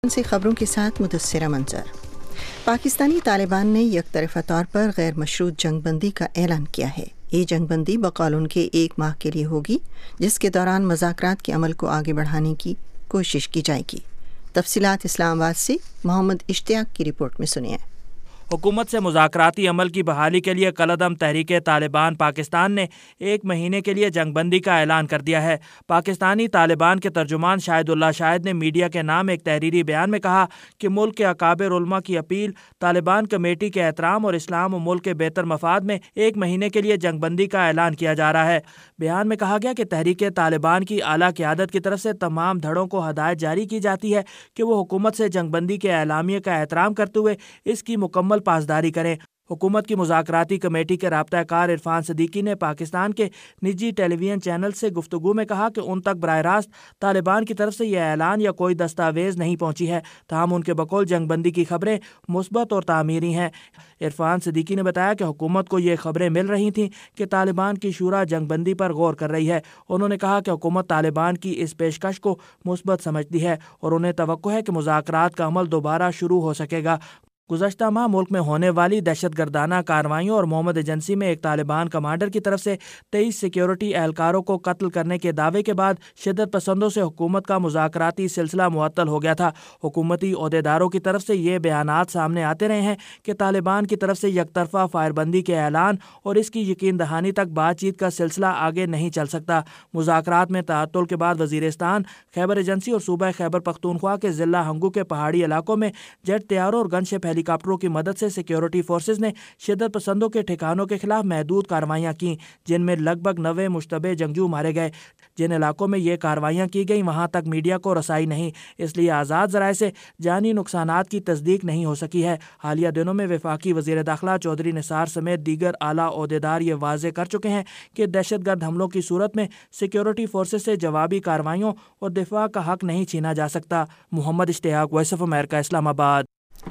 से खबरों के साथ मुदस्सिरा मंजर। पाकिस्तानी तालिबान ने यकतरफा तौर पर गैर मशरूत जंगबंदी का ऐलान किया है। ये जंगबंदी बकौल उनके 1 माह के लिए होगी, जिसके दौरान मुज़ाकरात के अमल को आगे बढ़ाने की कोशिश की जाएगी। तफसीलात इस्लामाबाद से मोहम्मद इश्तियाक की रिपोर्ट में सुनिए। हुकूमत से मुज़ाकराती अमल की बहाली के लिए कलअदम तहरीक तालिबान पाकिस्तान ने 1 महीने के लिए जंगबंदी का ऐलान कर दिया है। पाकिस्तानी तालिबान के तर्जुमान शाहिदुल्लाह शाहिद ने मीडिया के नाम एक तहरीरी बयान में कहा कि मुल्क के अकाबिर उलमा की अपील, तालिबान कमेटी के एहतराम और इस्लाम और मुल्क के बेहतर मफाद में 1 महीने के लिए जंगबंदी का ऐलान किया जा रहा है। बयान में कहा गया कि तहरीक तालिबान की आला क़यादत की तरफ से तमाम धड़ों को हदायत जारी की जाती है कि वो हुकूमत से जंगबंदी के एलामिये का एहतराम करते हुए इसकी मुकम्मल पासदारी करें। हुकूमत की मुज़ाकराती कमेटी के राब्ता-कार इरफान सदीकी ने पाकिस्तान के निजी टेलीविजन चैनल से गुफ्तगू में कहा कि उन तक बराह रास्त तालिबान की तरफ से यह ऐलान या कोई दस्तावेज नहीं पहुंची है, ताहम उनके बकौल जंगबंदी की खबरें मुस्बत और तामीरी हैं। इरफान सदीकी ने बताया कि हुकूमत को ये खबरें मिल रही थीं कि तालिबान की शूरा जंगबंदी पर गौर कर रही है। उन्होंने कहा कि हुकूमत तालिबान की इस पेशकश को मुस्बत समझती है और उन्हें तवक्को है कि मुज़ाकरात का अमल दोबारा शुरू हो सकेगा। गुज़श्ता माह मुल्क में होने वाली दहशतगर्दाना कार्रवाइयों और मोहम्मद एजेंसी में एक तालिबान कमांडर की तरफ से 23 सिक्योरिटी एहलकारों को कत्ल करने के दावे के बाद शिद्दत पसंदों से हुकूमत का मुज़ाकराती सिलसिला मुअत्तल हो गया था। हुकूमती ओहदेदारों की तरफ से ये बयानात सामने आते रहे हैं कि तालिबान की तरफ से यकतरफा फायरबंदी के ऐलान और इसकी यकीन दहानी तक बातचीत का सिलसिला आगे नहीं चल सकता। मुज़ाकरात में तअत्तुल के बाद वज़ीरिस्तान, खैबर एजेंसी और सूबा खैबर पख्तूनख्वा के ज़िला हंगू के पहाड़ी इलाकों में जेट तैयारों और गनशिप हेलीकॉप्टरों की मदद से सिक्योरिटी फोर्सेज ने शिद्दत पसंदों के ठिकानों के खिलाफ महदूद कार्रवाइयां की, जिनमें लगभग 90 मुश्तबे जंगजू मारे गए। जिन इलाकों में ये कार्रवाइयां की गई वहां तक मीडिया को रसाई नहीं, इसलिए आज़ाद ज़राए से जानी नुकसानात की तस्दीक नहीं हो सकी है। हालिया दिनों में वफाकी वज़ीर दाखिला चौधरी निसार समेत दीगर आला ओहदेदार ये वाज़े कर चुके हैं कि दहशतगर्द हमलों की सूरत में सिक्योरिटी फोर्सेज से जवाबी कार्रवाइयों और दिफा का हक नहीं छीना जा सकता। Mohammad Ishtiaq, voice of America, Islamabad.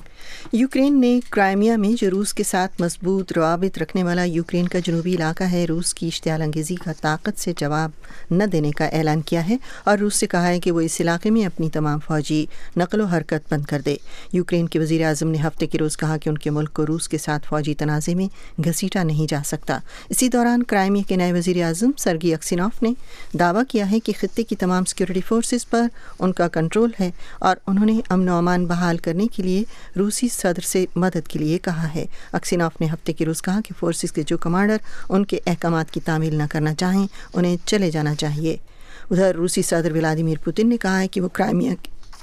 Ukraine ने क्राइमिया में जो रूस के साथ मजबूत रवाबित रखने वाला यूक्रेन का जनूबी इलाका है, रूस की इश्तियाल अंगेज़ी का ताकत से जवाब न देने का ऐलान किया है और रूस से कहा है कि वो इस इलाके में अपनी तमाम फ़ौजी नकलो हरकत बंद कर दे। यूक्रेन के वज़ीर आज़म ने हफ्ते के रोज़ कहा कि उनके मुल्क को रूस के साथ फ़ौजी तनाज़े में घसीटा नहीं जा सकता। इसी दौरान क्राइमिया के नए वज़ीर आज़म सर्गी अक्सिनॉफ ने दावा किया है कि खित्ते की तमाम सिक्योरिटी फोर्सेस पर उनका कंट्रोल है और उन्होंने अमन व अमान बहाल करने के लिए रूसी सदर से मदद के लिए कहा है। अक्सिनॉफ ने हफ्ते के रोज़ कहा कि फोर्सेस के जो कमांडर उनके अहकामात की तामील न करना चाहें उन्हें चले जाना चाहिए। उधर रूसी सदर व्लादिमीर पुतिन ने कहा है कि वो क्राइमिया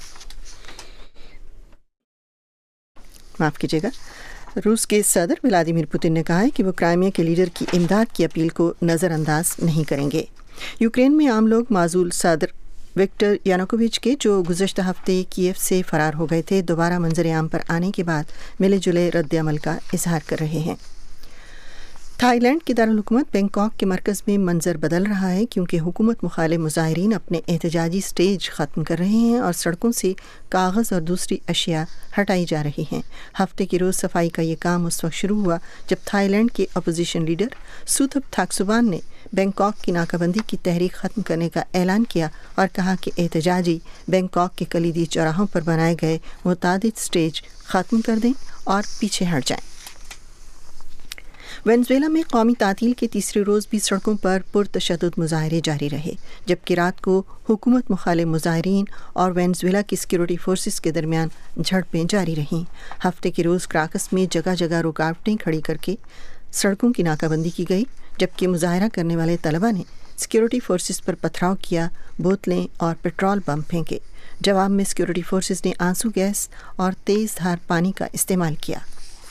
रूस के सदर व्लादिमीर पुतिन ने कहा है कि वो क्राइमिया के लीडर की इमदाद की अपील को नज़रअंदाज नहीं करेंगे। यूक्रेन में आम लोग माजूल सदर विक्टर यानुकोविच के जो गुज़श्ता हफ्ते कीव से फ़रार हो गए थे, दोबारा मंजर आम पर आने के बाद मिले जुले रद्द अमल का इजहार कर रहे हैं। थाईलैंड के दारुल हुकूमत बैंकॉक के मरकज़ में मंजर बदल रहा है क्योंकि हुकूमत मुखालिफ मुज़ाहिरीन अपने एहतजाजी स्टेज ख़त्म कर रहे हैं और सड़कों से कागज़ और दूसरी अशिया हटाई जा रही हैं। हफ्ते के रोज़ सफाई का ये काम उस वक्त शुरू हुआ जब थाईलैंड के अपोजिशन लीडर सुथप थाकसुबान ने बैंकॉक की नाकाबंदी की तहरीक ख़त्म करने का ऐलान किया और कहा कि एहतजाजी बैंकॉक के कलीदी चौराहों पर बनाए गए मुतादिद स्टेज ख़त्म कर दें और पीछे हट जाएं। वेनेज़ुएला में कौमी तातील के तीसरे रोज़ भी सड़कों पर पुरतशद्दुद मुज़ाहरे जारी रहे, जबकि रात को हुकूमत मुखालिफ मुज़ाहिरीन और वेनेज़ुएला की सिक्योरिटी फोर्सेस के दरमियान झड़पें जारी रहीं। हफ्ते के रोज़ क्राकस में जगह जगह रुकावटें खड़ी करके सड़कों की नाकाबंदी की गई, जबकि मुज़ाहरा करने वाले तलबा ने सिक्योरिटी फोर्सेस पर पथराव किया, बोतलें और पेट्रोल बम फेंके। जवाब में सिक्योरिटी फोर्सेस ने आंसू गैस और तेज़ धार पानी का इस्तेमाल किया।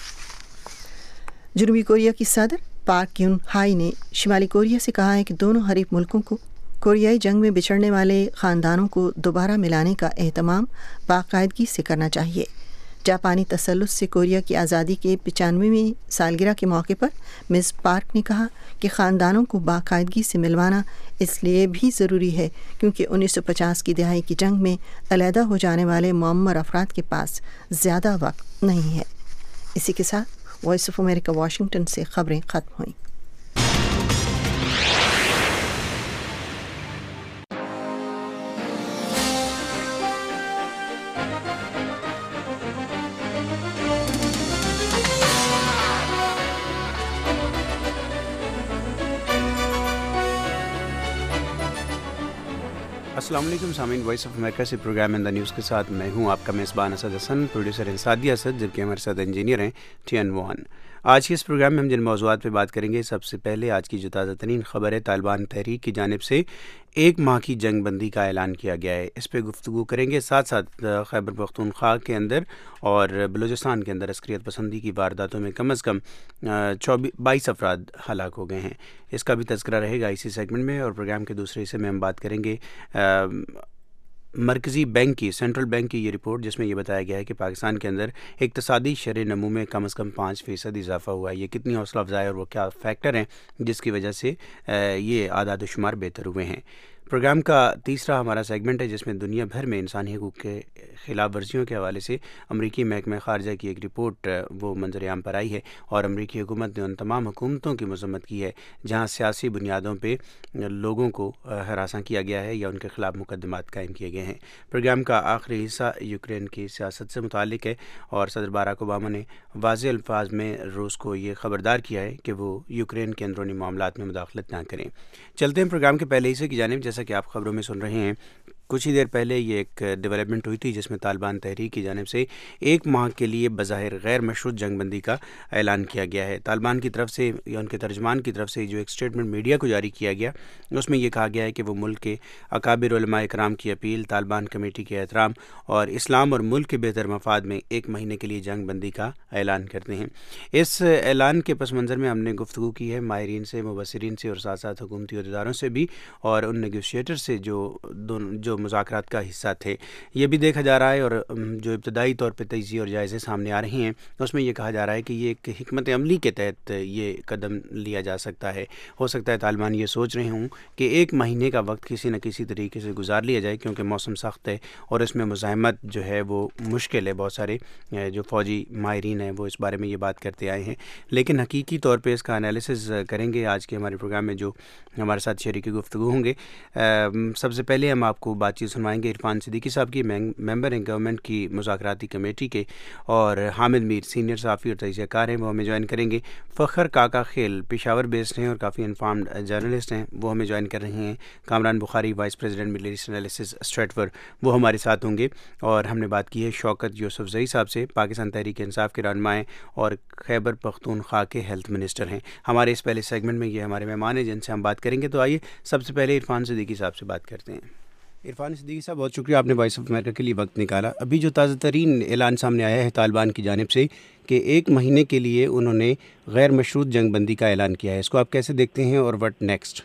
जनूबी कोरिया की सदर पार्क ग्यून हाई ने शिमाली कोरिया से कहा है कि दोनों हरीफ मुल्कों को कोरियाई जंग में बिछड़ने वाले ख़ानदानों को दोबारा मिलाने का एहतमाम बाकायदगी से करना चाहिए। जापानी तसल्लुत से कोरिया की आज़ादी के 95वीं सालगिरह के मौके पर मिस पार्क ने कहा कि ख़ानदानों को बाकायदगी से मिलवाना इसलिए भी ज़रूरी है क्योंकि 1950 की दहाई की जंग में अलहदा हो जाने वाले मुअम्मर अफराद के पास ज़्यादा वक्त नहीं है। इसी के साथ वॉइस ऑफ अमेरिका वाशिंगटन से खबरें ख़त्म हुई। السلام علیکم سامعین، وائس آف امریکہ سے پروگرام ان دا نیوز کے ساتھ میں ہوں آپ کا میزبان اسد حسن، پروڈیوسر سعدیہ اسد، جبکہ ہمارے ساتھ انجینئر ہیں ٹین وان۔ آج کے اس پروگرام میں ہم جن موضوعات پہ بات کریں گے، سب سے پہلے آج کی جو تازہ ترین خبر ہے، طالبان تحریک کی جانب سے 1 ماہ کی جنگ بندی کا اعلان کیا گیا ہے، اس پہ گفتگو کریں گے۔ ساتھ ساتھ خیبر پختونخوا کے اندر اور بلوچستان کے اندر عسکریت پسندی کی وارداتوں میں کم از کم 22 افراد ہلاک ہو گئے ہیں، اس کا بھی تذکرہ رہے گا اسی سیگمنٹ میں۔ اور پروگرام کے دوسرے حصے میں ہم بات کریں گے مرکزی بینک کی، سینٹرل بینک کی یہ رپورٹ، جس میں یہ بتایا گیا ہے کہ پاکستان کے اندر اقتصادی شرح نمو میں کم از کم 5% اضافہ ہوا ہے۔ یہ کتنی حوصلہ افزا ہے اور وہ کیا فیکٹر ہیں جس کی وجہ سے یہ اعداد و شمار بہتر ہوئے ہیں۔ پروگرام کا تیسرا ہمارا سیگمنٹ ہے جس میں دنیا بھر میں انسانی حقوق کے خلاف ورزیوں کے حوالے سے امریکی محکمہ خارجہ کی ایک رپورٹ وہ منظر عام پر آئی ہے، اور امریکی حکومت نے ان تمام حکومتوں کی مذمت کی ہے جہاں سیاسی بنیادوں پہ لوگوں کو ہراساں کیا گیا ہے یا ان کے خلاف مقدمات قائم کیے گئے ہیں۔ پروگرام کا آخری حصہ یوکرین کی سیاست سے متعلق ہے، اور صدر باراک اوباما نے واضح الفاظ میں روس کو یہ خبردار کیا ہے کہ وہ یوکرین کے اندرونی معاملات میں مداخلت نہ کریں۔ چلتے ہیں پروگرام کے پہلے حصے کی جانب۔ جیسا کہ آپ خبروں میں سن رہے ہیں، کچھ ہی دیر پہلے یہ ایک ڈیولپمنٹ ہوئی تھی جس میں طالبان تحریک کی جانب سے 1 ماہ کے لیے بظاہر غیر مشروط جنگ بندی کا اعلان کیا گیا ہے۔ طالبان کی طرف سے یا ان کے ترجمان کی طرف سے جو ایک اسٹیٹمنٹ میڈیا کو جاری کیا گیا، اس میں یہ کہا گیا ہے کہ وہ ملک کے اکابر علماء کرام کی اپیل، طالبان کمیٹی کے احترام اور اسلام اور ملک کے بہتر مفاد میں 1 مہینے کے لیے جنگ بندی کا اعلان کرتے ہیں۔ اس اعلان کے پس منظر میں ہم نے گفتگو کی ہے ماہرین سے، مبصرین سے، اور ساتھ ساتھ حکومتی عہدیداروں سے بھی، اور ان نیگوشیٹر سے جو مذاکرات کا حصہ تھے۔ یہ بھی دیکھا جا رہا ہے، اور جو ابتدائی طور پہ تجزیے اور جائزے سامنے آ رہے ہیں اس میں یہ کہا جا رہا ہے کہ یہ ایک حکمت عملی کے تحت یہ قدم لیا جا سکتا ہے۔ ہو سکتا ہے طالبان یہ سوچ رہے ہوں کہ 1 مہینے کا وقت کسی نہ کسی طریقے سے گزار لیا جائے، کیونکہ موسم سخت ہے اور اس میں مزاحمت جو ہے وہ مشکل ہے۔ بہت سارے جو فوجی ماہرین ہیں وہ اس بارے میں یہ بات کرتے آئے ہیں، لیکن حقیقی طور پہ اس کا انالیسز کریں گے آج کے ہمارے پروگرام میں جو ہمارے ساتھ شریک گفتگو ہوں گے۔ سب سے پہلے ہم آپ کو بات چیت سنوائیں گے عرفان صدیقی صاحب کی، ممبر ہیں گورنمنٹ کی مذاکراتی کمیٹی کے، اور حامد میر سینئر صحافی اور تجزیہ کار ہیں، وہ ہمیں جوائن کریں گے۔ فخر کاکا خیل پشاور بیسڈ ہیں اور کافی انفارمڈ جرنلسٹ ہیں، وہ ہمیں جوائن کر رہے ہیں۔ Kamran Bukhari vice president Middle East analysis Stratfor, وہ ہمارے ساتھ ہوں گے۔ اور ہم نے بات کی ہے شوکت یوسف زئی صاحب سے، پاکستان تحریک انصاف کے رہنما ہیں اور خیبر پختونخوا کے ہیلتھ منسٹر ہیں۔ ہمارے اس پہلے سیگمنٹ میں یہ ہمارے مہمان ہیں جن سے ہم بات کریں گے۔ تو آئیے سب سے پہلے عرفان صدیقی صاحب سے بات کرتے ہیں۔ عرفان صدیقی صاحب، بہت شکریہ آپ نے وائس آف امریکہ کے لیے وقت نکالا۔ ابھی جو تازہ ترین اعلان سامنے آیا ہے طالبان کی جانب سے کہ 1 مہینے کے لیے انہوں نے غیر مشروط جنگ بندی کا اعلان کیا ہے، اس کو آپ کیسے دیکھتے ہیں اور وٹ نیکسٹ؟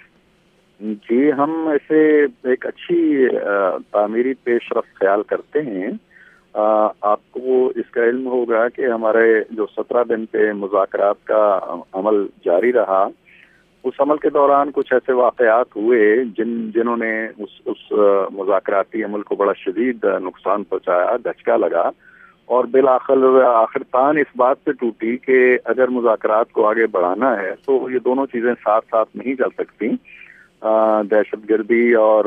جی، ہم اسے ایک اچھی تعمیری پیش رفت خیال کرتے ہیں۔ آپ کو اس کا علم ہوگا کہ ہمارے جو 17 دن پہ مذاکرات کا عمل جاری رہا، اس عمل کے دوران کچھ ایسے واقعات ہوئے جنہوں نے اس مذاکراتی عمل کو بڑا شدید نقصان پہنچایا، دھچکا لگا، اور آخر تان اس بات پہ ٹوٹی کہ اگر مذاکرات کو آگے بڑھانا ہے تو یہ دونوں چیزیں ساتھ ساتھ نہیں چل سکتی۔ دہشت گردی اور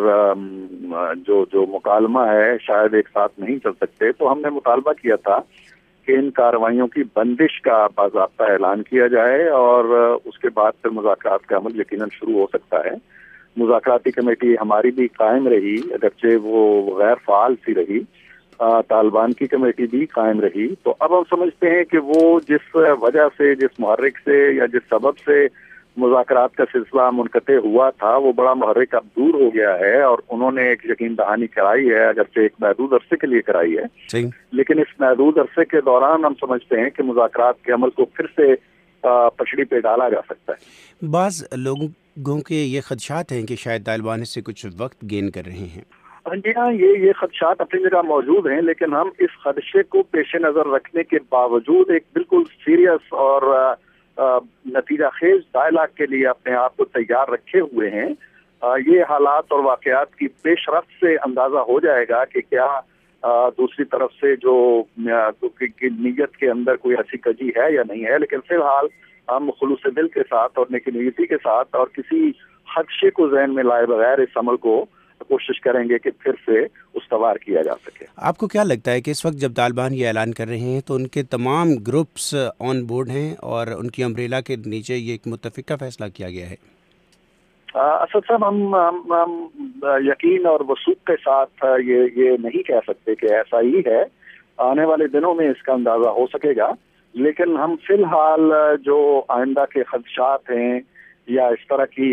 جو مکالمہ ہے شاید ایک ساتھ نہیں چل سکتے۔ تو ہم نے مطالبہ کیا تھا کہ ان کارروائیوں کی بندش کا باضابطہ اعلان کیا جائے، اور اس کے بعد پھر مذاکرات کا عمل یقیناً شروع ہو سکتا ہے۔ مذاکراتی کمیٹی ہماری بھی قائم رہی، اگرچہ وہ غیر فعال سی رہی، طالبان کی کمیٹی بھی قائم رہی۔ تو اب ہم سمجھتے ہیں کہ وہ جس وجہ سے، جس محرک سے یا جس سبب سے مذاکرات کا سلسلہ منقطع ہوا تھا، وہ بڑا محرک اب دور ہو گیا ہے، اور انہوں نے ایک یقین دہانی کرائی ہے، اگرچہ ایک محدود عرصے کے لیے کرائی ہے، لیکن اس محدود عرصے کے دوران ہم سمجھتے ہیں کہ مذاکرات کے عمل کو پھر سے پچھڑی پہ ڈالا جا سکتا ہے۔ بعض لوگوں کے یہ خدشات ہیں کہ شاید طالبان اس سے کچھ وقت گین کر رہے ہیں۔ جی ہاں، یہ خدشات اپنی جگہ موجود ہیں، لیکن ہم اس خدشے کو پیش نظر رکھنے کے باوجود ایک بالکل سیریس اور نتیجہ خیز ڈائلاگ کے لیے اپنے آپ کو تیار رکھے ہوئے ہیں۔ یہ حالات اور واقعات کی پیش رفت سے اندازہ ہو جائے گا کہ کیا دوسری طرف سے جو نیت کے اندر کوئی ایسی کجی ہے یا نہیں ہے، لیکن فی الحال ہم خلوص دل کے ساتھ اور نیک نیتی کے ساتھ اور کسی خدشے کو ذہن میں لائے بغیر اس عمل کو کوشش کریں گے کہ پھر سے استوار کیا جا سکے۔ آپ کو کیا لگتا ہے کہ اس وقت جب طالبان یہ اعلان کر رہے ہیں تو ان کے تمام گروپس آن بورڈ ہیں اور ان کی امبریلا کے نیچے یہ ایک متفقہ فیصلہ کیا گیا ہے؟ اسد صاحب ہم یقین اور وثوق کے ساتھ یہ نہیں کہہ سکتے کہ ایسا ہی ہے. آنے والے دنوں میں اس کا اندازہ ہو سکے گا، لیکن ہم فی الحال جو آئندہ کے خدشات ہیں یا اس طرح کی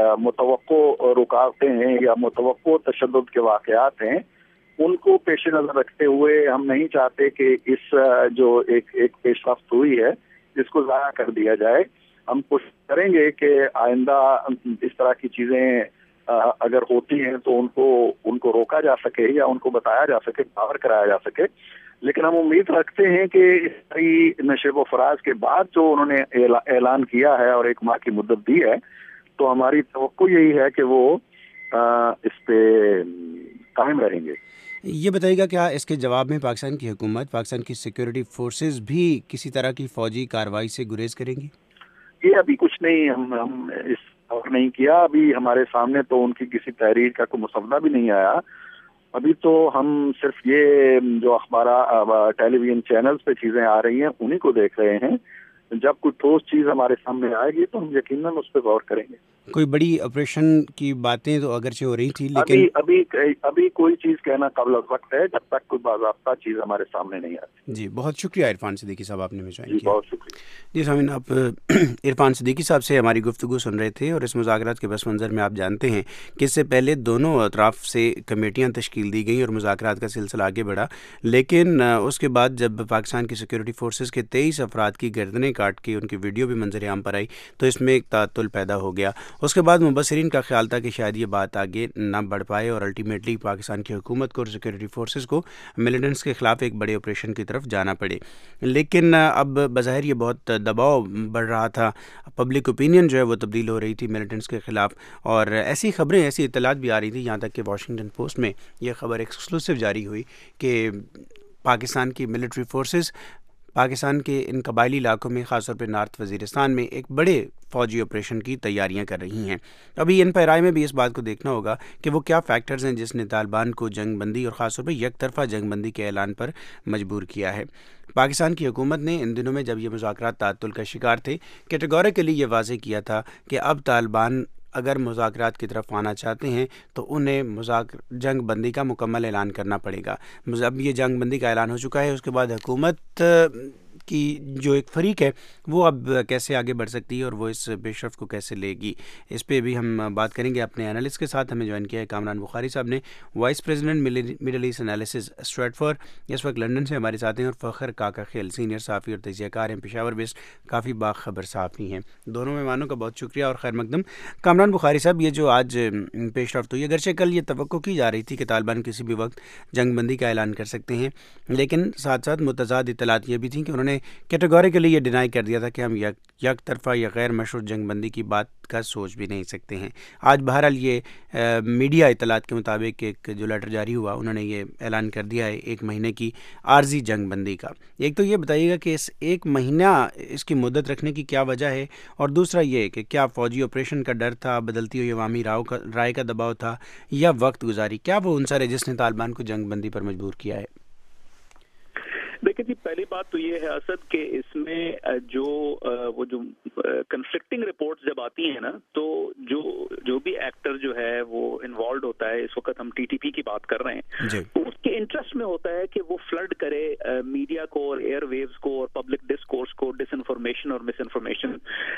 متوقع رکاوٹیں ہیں یا متوقع تشدد کے واقعات ہیں، ان کو پیش نظر رکھتے ہوئے ہم نہیں چاہتے کہ اس جو ایک پیش رفت ہوئی ہے اس کو ضائع کر دیا جائے. ہم کوشش کریں گے کہ آئندہ اس طرح کی چیزیں اگر ہوتی ہیں تو ان کو روکا جا سکے یا ان کو بتایا جا سکے، باور کرایا جا سکے. لیکن ہم امید رکھتے ہیں کہ اس نشیب و فراز کے بعد جو انہوں نے اعلان کیا ہے اور 1 ماہ کی مدت دی ہے، تو ہماری توقع یہی ہے کہ وہ اس پہ قائم رہیں گے. یہ بتائیے گا کیا اس کے جواب میں پاکستان کی حکومت، پاکستان کی سیکیورٹی فورسز بھی کسی طرح کی فوجی کارروائی سے گریز کریں گی؟ یہ ابھی کچھ نہیں، ہم اس اور نہیں کیا. ابھی ہمارے سامنے تو ان کی کسی تحریر کا کوئی مسودہ بھی نہیں آیا. ابھی تو ہم صرف یہ جو اخبارات ٹیلی ویژن چینلز پہ چیزیں آ رہی ہیں انہی کو دیکھ رہے ہیں. جب کوئی ٹھوس چیز ہمارے سامنے آئے گی تو ہم یقیناً اس پہ غور کریں گے. کوئی بڑی آپریشن کی باتیں تو اگرچہ ہو رہی تھی، لیکن ابھی کوئی چیز کہنا قبل از وقت ہے جب تک کوئی باضابطہ چیز ہمارے سامنے نہیں آتی. جی بہت شکریہ عرفان صدیقی صاحب، آپ نے ہمیں جوائن کیا. بہت شکریہ. جی سامعین، آپ عرفان صدیقی صاحب سے ہماری گفتگو سن رہے تھے، اور اس مذاکرات کے پس منظر میں آپ جانتے ہیں کہ اس سے پہلے دونوں اطراف سے کمیٹیاں تشکیل دی گئیں اور مذاکرات کا سلسلہ آگے بڑھا. لیکن اس کے بعد جب پاکستان کی سیکورٹی فورسز کے 23 افراد کی گردنیں کاٹ کے ان کی ویڈیو بھی منظر عام پر آئی تو اس میں ایک تعطل پیدا ہو گیا. اس کے بعد مبصرین کا خیال تھا کہ شاید یہ بات آگے نہ بڑھ پائے اور الٹیمیٹلی پاکستان کی حکومت کو اور سیکورٹی فورسز کو ملیٹنٹس کے خلاف ایک بڑے آپریشن کی طرف جانا پڑے. لیکن اب بظاہر یہ بہت دباؤ بڑھ رہا تھا، پبلک اوپینین جو ہے وہ تبدیل ہو رہی تھی ملیٹنٹس کے خلاف، اور ایسی خبریں، ایسی اطلاعات بھی آ رہی تھی، یہاں تک کہ واشنگٹن پوسٹ میں یہ خبر ایکسکلوسیو جاری ہوئی کہ پاکستان کی ملٹری فورسز پاکستان کے ان قبائلی علاقوں میں، خاص طور پہ نارتھ وزیرستان میں ایک بڑے فوجی آپریشن کی تیاریاں کر رہی ہیں. ابھی ان پیرائے میں بھی اس بات کو دیکھنا ہوگا کہ وہ کیا فیکٹرز ہیں جس نے طالبان کو جنگ بندی اور خاص طور پہ یک طرفہ جنگ بندی کے اعلان پر مجبور کیا ہے. پاکستان کی حکومت نے ان دنوں میں جب یہ مذاکرات تعطل کا شکار تھے، کیٹیگوریکلی یہ واضح کیا تھا کہ اب طالبان اگر مذاکرات کی طرف آنا چاہتے ہیں تو انہیں جنگ بندی کا مکمل اعلان کرنا پڑے گا. اب یہ جنگ بندی کا اعلان ہو چکا ہے، اس کے بعد حکومت کی جو ایک فریق ہے وہ اب کیسے آگے بڑھ سکتی ہے اور وہ اس پیش رفت کو کیسے لے گی، اس پہ بھی ہم بات کریں گے اپنے انالسٹ کے ساتھ. ہمیں جوائن کیا ہے کامران بخاری صاحب نے، vice president Middle East analyses Stratford, اس وقت لندن سے ہمارے ساتھ ہیں، اور فخر کاکا خیل سینئر صحافی اور تجزیہ کار ہیں، پشاور بیسڈ کافی باخبر صحافی ہیں. دونوں مہمانوں کا بہت شکریہ اور خیر مقدم. کامران بخاری صاحب، یہ جو آج پیش رفت ہوئی، اگرچہ کل یہ توقع کی جا رہی تھی کہ طالبان کسی بھی وقت جنگ بندی کا اعلان کر سکتے ہیں، لیکن ساتھ ساتھ متضاد اطلاعات یہ بھی تھیں کہ انہوں نے کیٹیگوریکلی یہ ڈینائی کر دیا تھا کہ ہم یک طرفہ یا غیر مشروط جنگ بندی کی بات کا سوچ بھی نہیں سکتے ہیں. آج بہرحال یہ میڈیا اطلاعات کے مطابق ایک جو لیٹر جاری ہوا، انہوں نے یہ اعلان کر دیا ہے 1 مہینے کی عارضی جنگ بندی کا. ایک تو یہ بتائیے گا کہ اس 1 مہینہ اس کی مدت رکھنے کی کیا وجہ ہے، اور دوسرا یہ کہ کیا فوجی آپریشن کا ڈر تھا، بدلتی ہوئی عوامی رائے کا دباؤ تھا، یا وقت گزاری، کیا وہ عنصر ہے جس نے طالبان کو جنگ بندی پر مجبور کیا ہے؟ دیکھیں جی، پہلی بات تو یہ ہے اسد کہ اس میں وہ جو کنفلکٹنگ رپورٹس جب آتی ہیں نا، تو جو بھی ایکٹر جو ہے وہ انوالوڈ ہوتا ہے، اس وقت ہم ٹی ٹی پی کی بات کر رہے ہیں، تو اس کے انٹرسٹ میں ہوتا ہے کہ وہ فلڈ کرے میڈیا کو اور ایئر ویوز کو اور پبلک ڈسکورس کو ڈس انفارمیشن اور مس انفارمیشن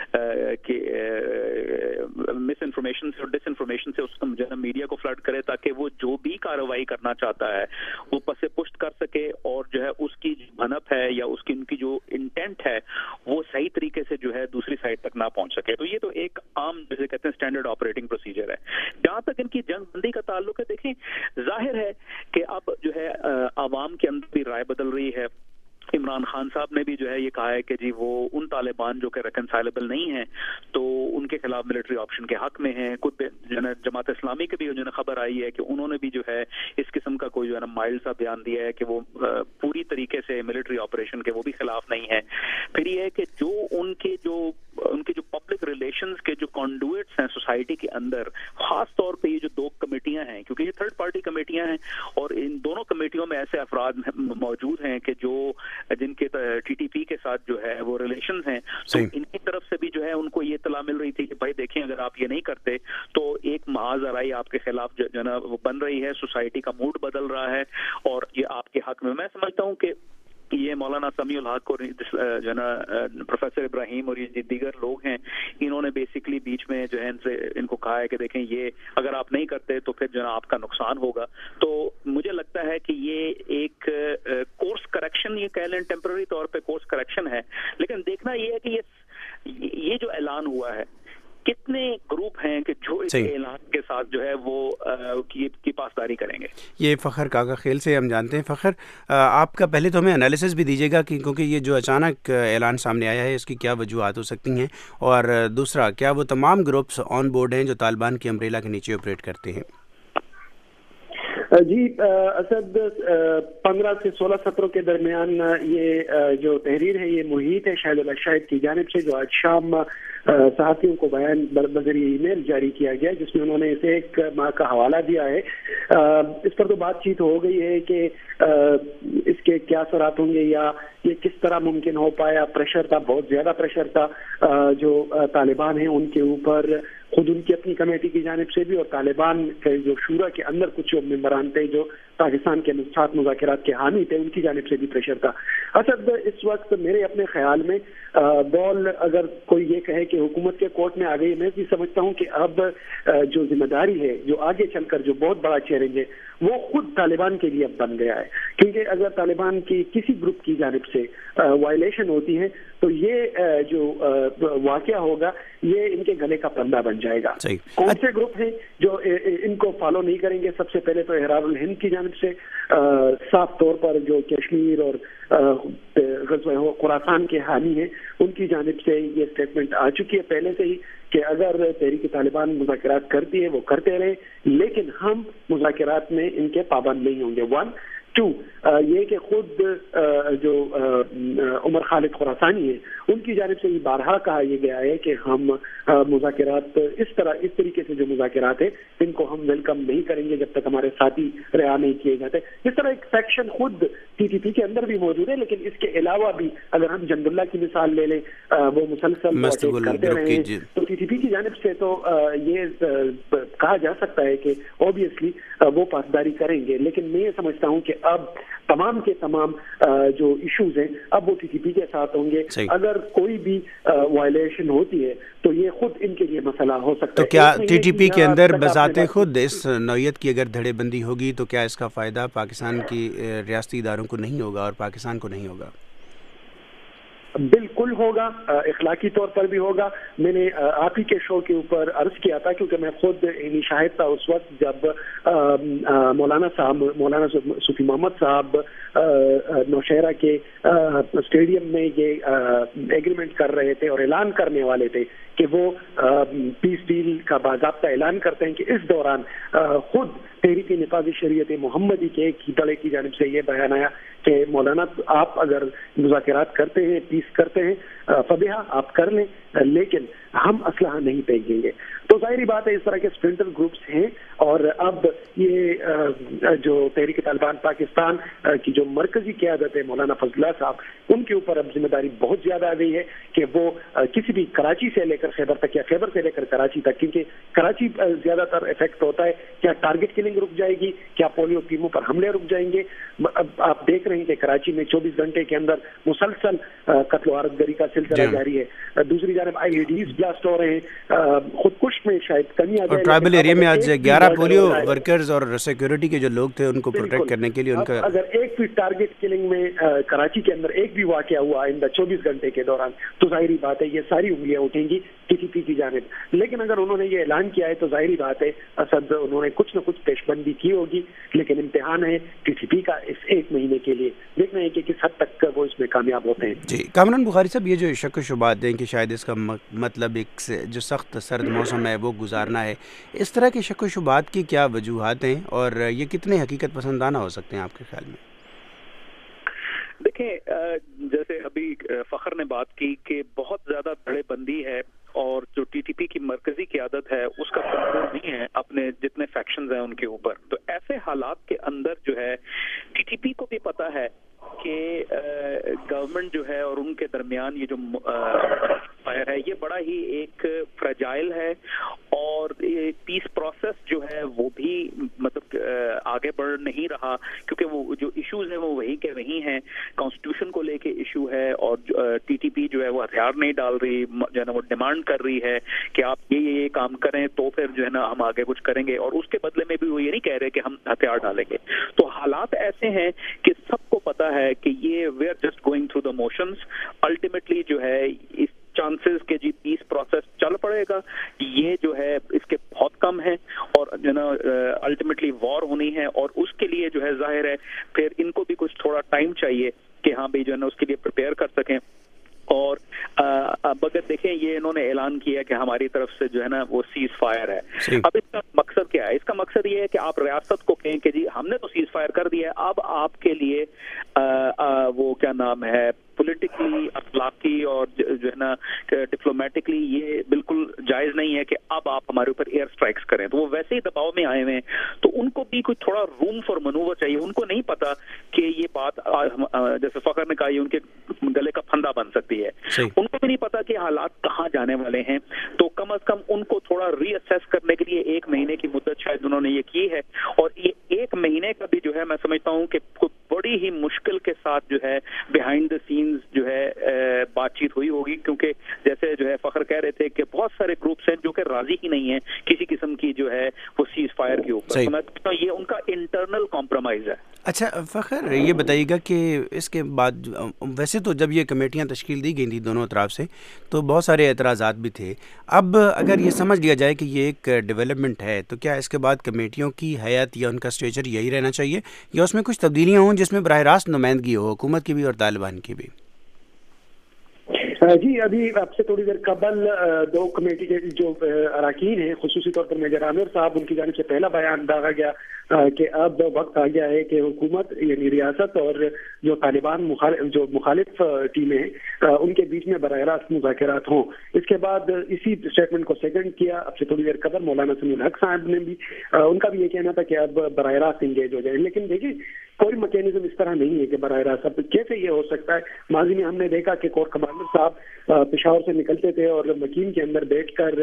سے اور ڈس انفارمیشن سے اس کو میڈیا کو فلڈ کرے، تاکہ وہ جو بھی کارروائی کرنا چاہتا ہے وہ پس پشت کر سکے، اور جو ہے اس کی بھنپ ہے یا اس کی ان کی جو انٹینٹ ہے وہ صحیح طریقے سے جو ہے دوسری سائڈ تک نہ پہنچ سکے. تو یہ تو ایک عام جسے کہتے ہیں اسٹینڈرڈ آپریٹنگ پروسیجر ہے. جہاں تک ان کی جنگ بندی کا تعلق ہے، دیکھیں ظاہر ہے کہ اب جو ہے عوام کے اندر بھی رائے بدل رہی ہے. عمران خان صاحب نے بھی جو ہے یہ کہا ہے کہ جی وہ ان طالبان جو کہ ریکنسائلیبل نہیں ہیں تو ان کے خلاف ملٹری آپشن کے حق میں ہیں. خود جماعت اسلامی کی بھی جو ہے خبر آئی ہے کہ انہوں نے بھی جو ہے اس قسم کا کوئی جو ہے نا مائلڈ سا بیان دیا ہے کہ وہ پوری طریقے سے ملٹری آپریشن کے وہ بھی خلاف نہیں ہے. پھر یہ ہے کہ جو ان کے جو उनके जो पब्लिक रिलेशंस के जो कॉन्डुइट्स हैं सोसाइटी के अंदर, खास तौर पे ये जो 2 कमेटियां हैं, क्योंकि ये थर्ड पार्टी कमेटियां हैं और इन दोनों कमेटियों में ऐसे अफराद मौजूद हैं कि जो जिनके टीटीपी के साथ जो है वो रिलेशंस हैं, तो इनकी तरफ से भी जो है उनको ये इत्तला मिल रही थी कि भाई देखें अगर आप ये नहीं करते तो एक महाजराई आपके खिलाफ जो ना वो बन रही है, सोसाइटी का मूड बदल रहा है और ये आपके हक में। मैं समझता हूँ कि ये मौलाना समीउल हक और जो ना प्रोफेसर इब्राहिम और ये दीगर लोग हैं, इन्होंने बेसिकली बीच में जो है इनको कहा है कि देखें ये अगर आप नहीं करते तो फिर जो है आपका नुकसान होगा। तो मुझे लगता है कि ये एक कोर्स करेक्शन, ये कह लें टेम्पररी तौर पे कोर्स करेक्शन है, लेकिन देखना ये है कि ये जो ऐलान हुआ है कितने ग्रुप हैं कि जो इस ऐलान के साथ जो है वो की पासदारी करेंगे। ये फ़खर काका खेल से हम जानते हैं। फ़खर, आपका पहले तो हमें एनालिसिस भी दीजिएगा कि क्योंकि ये जो अचानक ऐलान सामने आया है इसकी क्या वजूहत हो सकती हैं, और दूसरा क्या वो तमाम ग्रुप्स ऑन बोर्ड हैं जो तालिबान की अम्ब्रेला के नीचे ऑपरेट करते हैं? जी असद, 15 से 16 सत्रों के दरमियान ये जो तहरीर है ये मुहीत है शाहिदुल्लाह शाहिद की जानिब से, जो आज शाम सहाफ़ियों को बयान बज़रिए ईमेल जारी किया गया, जिसमें उन्होंने इसे 1 माह का हवाला दिया है। इस पर तो बातचीत हो गई है कि इसके क्या असरात होंगे या ये किस तरह मुमकिन हो पाया। प्रेशर था, बहुत ज़्यादा प्रेशर था जो तालिबान हैं उनके ऊपर, खुद उनकी अपनी कमेटी की जानिब से भी, और तालिबान के जो शूरा के अंदर कुछ मेंबरान थे जो पाकिस्तान के साथ मुज़ाकरात के हामी थे, उनकी जानिब से भी प्रेशर था। असद, इस वक्त मेरे अपने ख्याल में बॉल अगर कोई ये कहे कि हुकूमत के कोर्ट में आ गई, मैं भी समझता हूँ कि अब जो जिम्मेदारी है, जो आगे चलकर जो बहुत बड़ा चैलेंज है, वो खुद तालिबान के लिए अब बन गया है। क्योंकि अगर तालिबान की किसी ग्रुप की जानिब से वायलेशन होती है तो ये जो वाक़या होगा ये इनके गले का फंदा बन जाएगा। कौन से ग्रुप हैं जो इनको फॉलो नहीं करेंगे? सबसे पहले तो एहरारुल हिंद की जानिब से साफ तौर पर जो कश्मीर और खुरासान के हामी हैं, उनकी जानिब से ये स्टेटमेंट आ चुकी है पहले से ही कि अगर तहरीक तालिबान मुज़ाकरात करती है वो करते रहे, लेकिन हम मुज़ाकरात में इनके पाबंद नहीं होंगे। 1, 2 ये कि खुद जो उमर खालिद खुरासानी है उनकी जानिब से ये बारहा कहा यह गया है कि हम मुज़ाकरात इस तरीके से जो मुज़ाकरात है इनको हम वेलकम नहीं करेंगे जब तक हमारे साथी रिहा नहीं किए जाते। इस तरह एक सेक्शन खुद टीटीपी के अंदर भी मौजूद है, लेकिन इसके अलावा भी अगर हम जंदुल्ला की मिसाल ले लें, वो मुसलसल करते रहे, तो टीटीपी की जानिब से तो ये कहा जा सकता है कि ऑब्वियसली वो पासदारी करेंगे। लेकिन मैं ये समझता हूँ कि अब तमाम के तमाम जो इश्यूज हैं अब वो टीटीपी के साथ होंगे। अगर कोई भी वायलेशन होती है तो ये खुद इनके लिए मसला हो सकता है। तो क्या टीटीपी के अंदर बजाते खुद इस नौयत की अगर धड़ेबंदी होगी तो क्या इसका फ़ायदा पाकिस्तान की रियासती इदारों को नहीं होगा और पाकिस्तान को नहीं होगा? बिल्कुल होगा, इखलाकी तौर पर भी होगा। मैंने आप ही के शो के ऊपर अर्ज किया था, क्योंकि मैं खुद शाहिद था उस वक्त जब मौलाना सूफी मोहम्मद साहब नौशहरा के स्टेडियम में ये एग्रीमेंट कर रहे थे और ऐलान करने वाले थे कि वो पीस डील का बाज़ाब्ता ऐलान करते हैं कि इस दौरान खुद तहरीक निफाज़ शरीयत मोहम्मदी के दड़े की जानिब से ये बयान आया कि मौलाना आप अगर मुज़ाकरात करते हैं, पीस करते हैं, फबिहा आप कर लें, लेकिन हम असलहा नहीं फेंकेंगे। तो जाहिर बात है इस तरह के स्प्लिंटर ग्रुप्स हैं, और अब ये जो तहरीक तालिबान पाकिस्तान की जो मरकजी क़यादत है मौलाना फजलुल्लाह साहब, उनके ऊपर अब जिम्मेदारी बहुत ज़्यादा आ गई है कि वो किसी भी कराची से लेकर खैबर तक या खैबर से लेकर कराची तक, क्योंकि कराची ज़्यादातर इफेक्ट होता है, क्या टारगेट किलिंग रुक जाएगी, क्या पोलियो टीमों पर हमले रुक जाएंगे? अब आप देख रहे हैं कि कराची में 24 घंटे के अंदर मुसलसल कत्ल व आरतगरी का सिलसिला जारी है। दूसरी जानब IEDs ब्लास्ट हो रहे हैं, खुदकुश में शायद कमी आ जाए। ट्राइबल एरिया में आज 11 पोलियो वर्कर्स और सिक्योरिटी के जो लोग थे उनको प्रोटेक्ट करने के लिए उनका, अगर एक भी टारगेट किलिंग में कराची के अंदर एक भी वाकया हुआ इन 24 घंटे के दौरान, तो जाहिर बात है ये सारी उंगलियां उठेंगी टीटीपी की जानिब। लेकिन अगर उन्होंने ये ऐलान किया है तो जाहिर बात है असद उन्होंने कुछ न कुछ पेशबंदी की होगी, लेकिन इम्तिहान है टीटीपी का इस 1 महीने के लिए, देखना है कि किस हद तक वो इसमें कामयाब होते हैं। जी कामरान बुखारी साहब, ये जो शक व शुबात हैं कि शायद इसका मतलब एक जो सख्त सर्द मौसम है वो गुजारना है, इस तरह के शक व शुबात की क्या वजूहात हैं और ये कितने हकीकत पसंदाना हो सकते हैं आपके ख्याल में? دیکھیں جیسے ابھی فخر نے بات کی کہ بہت زیادہ دھڑے بندی ہے اور جو ٹی ٹی پی کی مرکزی قیادت ہے اس کا کنٹرول نہیں ہے اپنے جتنے فیکشنز ہیں ان کے اوپر. تو ایسے حالات کے اندر جو ہے ٹی ٹی پی کو بھی پتا ہے کہ گورنمنٹ جو ہے اور ان کے درمیان یہ جو فائر ہے یہ بڑا ہی ایک فریجائل ہے اور پیس پروسیس جو ہے وہ بھی مطلب آگے بڑھ نہیں رہا کیونکہ وہ جو ایشوز ہیں وہ وہی کے وہی ہیں. کانسٹیٹیوشن کو لے کے ایشو ہے اور ٹی ٹی پی جو ہے وہ ہتھیار نہیں ڈال رہی, جو ہے نا وہ ڈیمانڈ کر رہی ہے کہ آپ یہ کام کریں تو پھر جو ہے نا ہم آگے کچھ کریں گے, اور اس کے بدلے میں بھی وہ یہ نہیں کہہ رہے کہ ہم ہتھیار ڈالیں گے. تو حالات ایسے ہیں کہ سب کو پتا ہے کہ یہ we are just going through the motions. Ultimately جو ہے اس چانسز کہ جی پیس پروسیس چل پڑے گا یہ جو ہے اس کے بہت کم ہے, اور جو ہے نا الٹیمیٹلی وار ہونی ہے, اور اس کے لیے جو ہے ظاہر ہے پھر ان کو بھی کچھ تھوڑا ٹائم چاہیے کہ ہاں بھائی جو ہے نا اس کے لیے پریپیئر کر سکیں. اور اب اگر دیکھیں یہ انہوں نے اعلان کیا کہ ہماری طرف سے جو ہے نا وہ سیز فائر ہے. اب اس کا مقصد کیا ہے؟ اس کا مقصد یہ ہے کہ آپ ریاست کو کہیں کہ جی ہم نے تو سیز فائر کر دیا ہے, اب آپ کے لیے وہ کیا نام ہے پولیٹیکلی, اخلاقی اور جو ہے نا ڈپلومیٹکلی یہ بالکل جائز نہیں ہے کہ اب آپ ہمارے اوپر ایئر سٹرائکس کریں. تو وہ ویسے ہی دباؤ میں آئے ہوئے ہیں, تو ان کو بھی کوئی تھوڑا روم فار منوور چاہیے. ان کو نہیں پتا کہ یہ بات جیسے فخر نے کہا یہ ان کے گلے کا پھندا بن سکتی ہے. ان کو بھی نہیں پتا کہ حالات کہاں جانے والے ہیں. تو کم از کم ان کو تھوڑا ری اسیس کرنے کے لیے 1 مہینے کی مدت شاید انہوں نے یہ کی ہے, اور یہ 1 مہینے کا بھی جو ہے میں سمجھتا ہوں کہ بڑی ہی مشکل کے ساتھ جو ہے بیہائنڈ دا سینز جو ہے بات چیت ہوئی ہوگی, کیونکہ جیسے جو ہے فخر کہہ رہے تھے کہ بہت سارے گروپس ہیں جو کہ راضی ہی نہیں ہیں کسی قسم کی جو ہے وہ سیز فائر کے اوپر. تو میں کہتا ہوں یہ ان کا انٹرنل کمپرومائز ہے. اچھا فخر یہ بتائیے گا کہ اس کے بعد ویسے تو جب یہ کمیٹیاں تشکیل دی گئی تھیں دونوں اطراف سے تو بہت سارے اعتراضات بھی تھے. اب اگر یہ سمجھ لیا جائے کہ یہ ایک ڈیولپمنٹ ہے تو کیا اس کے بعد کمیٹیوں کی حیت یا ان کا اسٹرکچر یہی رہنا چاہیے یا اس میں کچھ تبدیلیاں ہوں جس میں براہ راست نمائندگی ہو حکومت کی بھی اور طالبان کی بھی؟ جی ابھی آپ سے تھوڑی دیر قبل 2 کمیٹی کے جو اراکین ہیں خصوصی طور پر میجر عامر صاحب ان کی جانب سے پہلا بیان داغا گیا کہ اب وقت آ گیا ہے کہ حکومت یعنی ریاست اور جو طالبان جو مخالف ٹیمیں ہیں ان کے بیچ میں براہ راست مذاکرات ہوں. اس کے بعد اسی اسٹیٹمنٹ کو سیکنڈ کیا اب سے تھوڑی دیر قبل مولانا سمیع الحق صاحب نے بھی, ان کا بھی یہ کہنا تھا کہ اب براہ راست انگیج ہو جائیں. لیکن دیکھیے کوئی میکینزم اس طرح نہیں ہے کہ براہ راست. اب کیسے یہ ہو سکتا ہے؟ ماضی میں ہم نے دیکھا کہ کور کمانڈر صاحب پشاور سے نکلتے تھے اور مکین کے اندر بیٹھ کر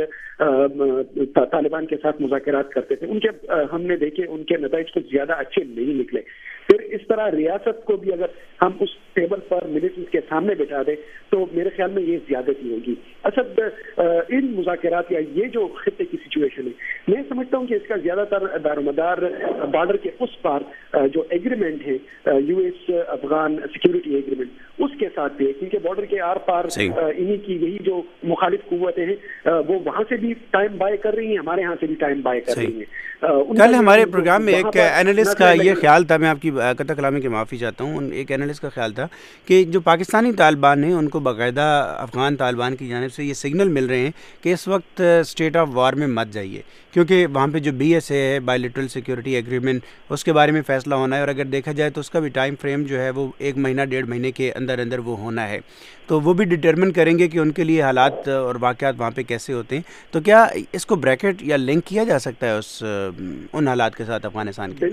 طالبان کے ساتھ مذاکرات کرتے تھے. ان کے ہم نے دیکھے ان کے نتائج کچھ زیادہ اچھے نہیں نکلے. پھر اس طرح ریاست کو بھی اگر ہم اس ٹیبل پر ملٹنٹس کے سامنے بٹھا دیں تو میرے خیال میں یہ زیادتی ہوگی. اسد ان مذاکرات یا یہ جو خطے کی سچویشن ہے میں سمجھتا ہوں کہ اس کا زیادہ تر دار و مدار بارڈر کے اس پار جو ایگریمنٹ ہے U S Afghan security agreement اس کے ساتھ بھی ہے, کیونکہ بارڈر کے آر پار انہی کی یہی جو مخالف قوتیں ہیں وہ وہاں سے بھی ٹائم بائی کر رہی ہیں, ہمارے ہاں سے بھی ٹائم بائی کر رہی ہیں. کل ہمارے پروگرام میں ایک اینالسٹ کا یہ خیال تھا, میں آپ کی قطع کلامی کی معافی چاہتا ہوں, ایک اینالسٹ کا خیال تھا کہ جو پاکستانی طالبان ہیں ان کو باقاعدہ افغان طالبان کی جانب سے یہ سگنل مل رہے ہیں کہ اس وقت اسٹیٹ آف وار میں مت جائیے, کیونکہ وہاں پہ جو بی ایس اے ہے بائی لیٹرل سیکورٹی ایگریمنٹ اس کے بارے میں فیصلہ ہونا ہے, اور اگر دیکھا جائے تو اس کا بھی ٹائم فریم جو ہے وہ 1 مہینہ 1.5 مہینے کے اندر وہ ہونا ہے. تو وہ بھی ڈٹرمن کریں گے کہ ان کے لیے حالات اور واقعات وہاں پہ کیسے ہوتے ہیں. تو کیا اس کو بریکٹ یا لنک کیا جا سکتا ہے ان حالات کے ساتھ افغانستان کے؟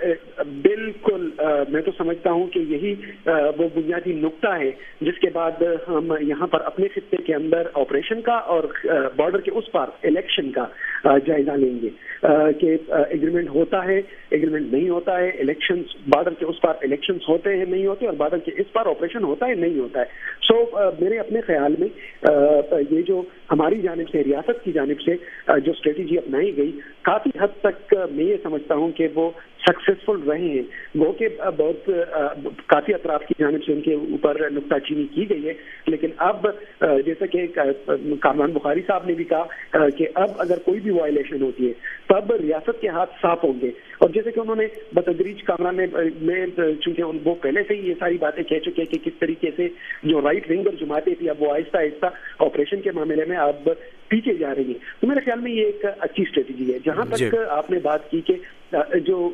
بالکل میں تو سمجھتا ہوں کہ یہی وہ بنیادی نقطہ ہے جس کے بعد ہم یہاں پر اپنے خطے کے اندر آپریشن کا اور بارڈر کے اس پار الیکشن کا جائزہ لیں گے کہ ایگریمنٹ ہوتا ہے, ایگریمنٹ نہیں ہوتا ہے, الیکشنز بارڈر کے اس پار الیکشنز ہوتے ہیں نہیں ہوتے, اور بارڈر کے اس پار آپریشن ہوتا ہے نہیں ہوتا ہے. سو میرے اپنے خیال میں یہ جو ہماری جانب سے ریاست کی جانب سے جو اسٹریٹجی اپنائی گئی کافی حد تک میں یہ سمجھتا ہوں کہ وہ سکسیسفل رہے ہیں. وہ کہ بہت کافی اطراف کی جانب سے ان کے اوپر نکتہ چینی کی گئی ہے, لیکن اب جیسا کہ کامران بخاری صاحب نے بھی کہا کہ اب اگر کوئی بھی وائلیشن ہوتی ہے تب ریاست کے ہاتھ صاف ہوں گے. اور جیسے کہ انہوں نے بتدریج کامران میں چونکہ وہ پہلے سے ہی یہ ساری باتیں کہہ چکے کہ کس طریقے سے جو رائٹ ونگر جماعتیں تھی اب وہ آہستہ آہستہ آپریشن کے معاملے میں اب پیچھے جا رہی ہیں. تو میرے خیال میں یہ ایک اچھی اسٹریٹجی ہے. جہاں تک آپ نے بات کی کہ جو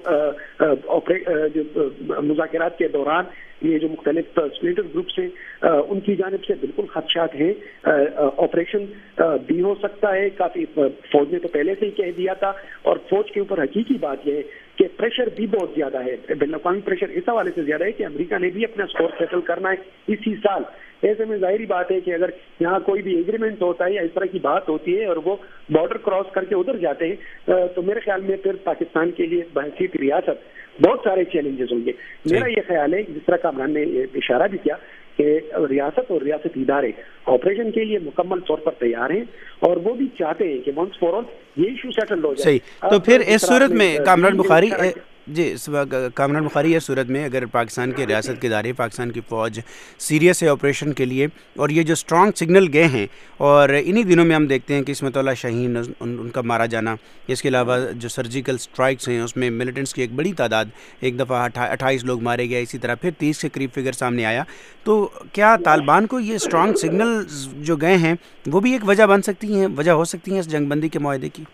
مذاکرات کے دوران یہ جو مختلف سپلنٹر گروپس ہیں ان کی جانب سے بالکل خدشات ہیں. آپریشن بھی ہو سکتا ہے, کافی فوج نے تو پہلے سے ہی کہہ دیا تھا, اور فوج کے اوپر حقیقی بات یہ ہے کہ پریشر بھی بہت زیادہ ہے, بین الاقوامی پریشر اس حوالے سے زیادہ ہے کہ امریکہ نے بھی اپنا اسکور سیٹل کرنا ہے اسی سال. ایسے میں ظاہری بات ہے کہ اگر یہاں کوئی بھی ایگریمنٹ ہوتا ہے یا اس طرح کی بات ہوتی ہے اور وہ بارڈر کراس کر کے ادھر جاتے ہیں تو میرے خیال میں پھر پاکستان کے لیے بحیثیت ریاست بہت سارے چیلنجز ہوں گے. میرا یہ خیال ہے جس طرح کامران نے اشارہ بھی کیا کہ ریاست اور ریاستی ادارے آپریشن کے لیے مکمل طور پر تیار ہیں اور وہ بھی چاہتے ہیں کہ ونس فار آل یہ ایشو سیٹل ہو جائے. صحیح. تو پھر اس صورت میں کامران بخاری کامران بخاری اس صورت میں اگر پاکستان کے ریاست کے ادارے, پاکستان کی فوج سیریس ہے آپریشن کے لیے, اور یہ جو اسٹرانگ سگنل گئے ہیں, اور انہی دنوں میں ہم دیکھتے ہیں کہ عصمت اللہ شاہین ان کا مارا جانا, اس کے علاوہ جو سرجیکل سٹرائکس ہیں اس میں ملیٹنٹس کی ایک بڑی تعداد, ایک دفعہ 28 لوگ مارے گئے, اسی طرح پھر 30 کے قریب فگر سامنے آیا. تو کیا طالبان کو یہ اسٹرانگ سگنل جو گئے ہیں وہ بھی ایک وجہ بن سکتی ہیں, وجہ ہو سکتی ہیں اس جنگ بندی کے معاہدے کی؟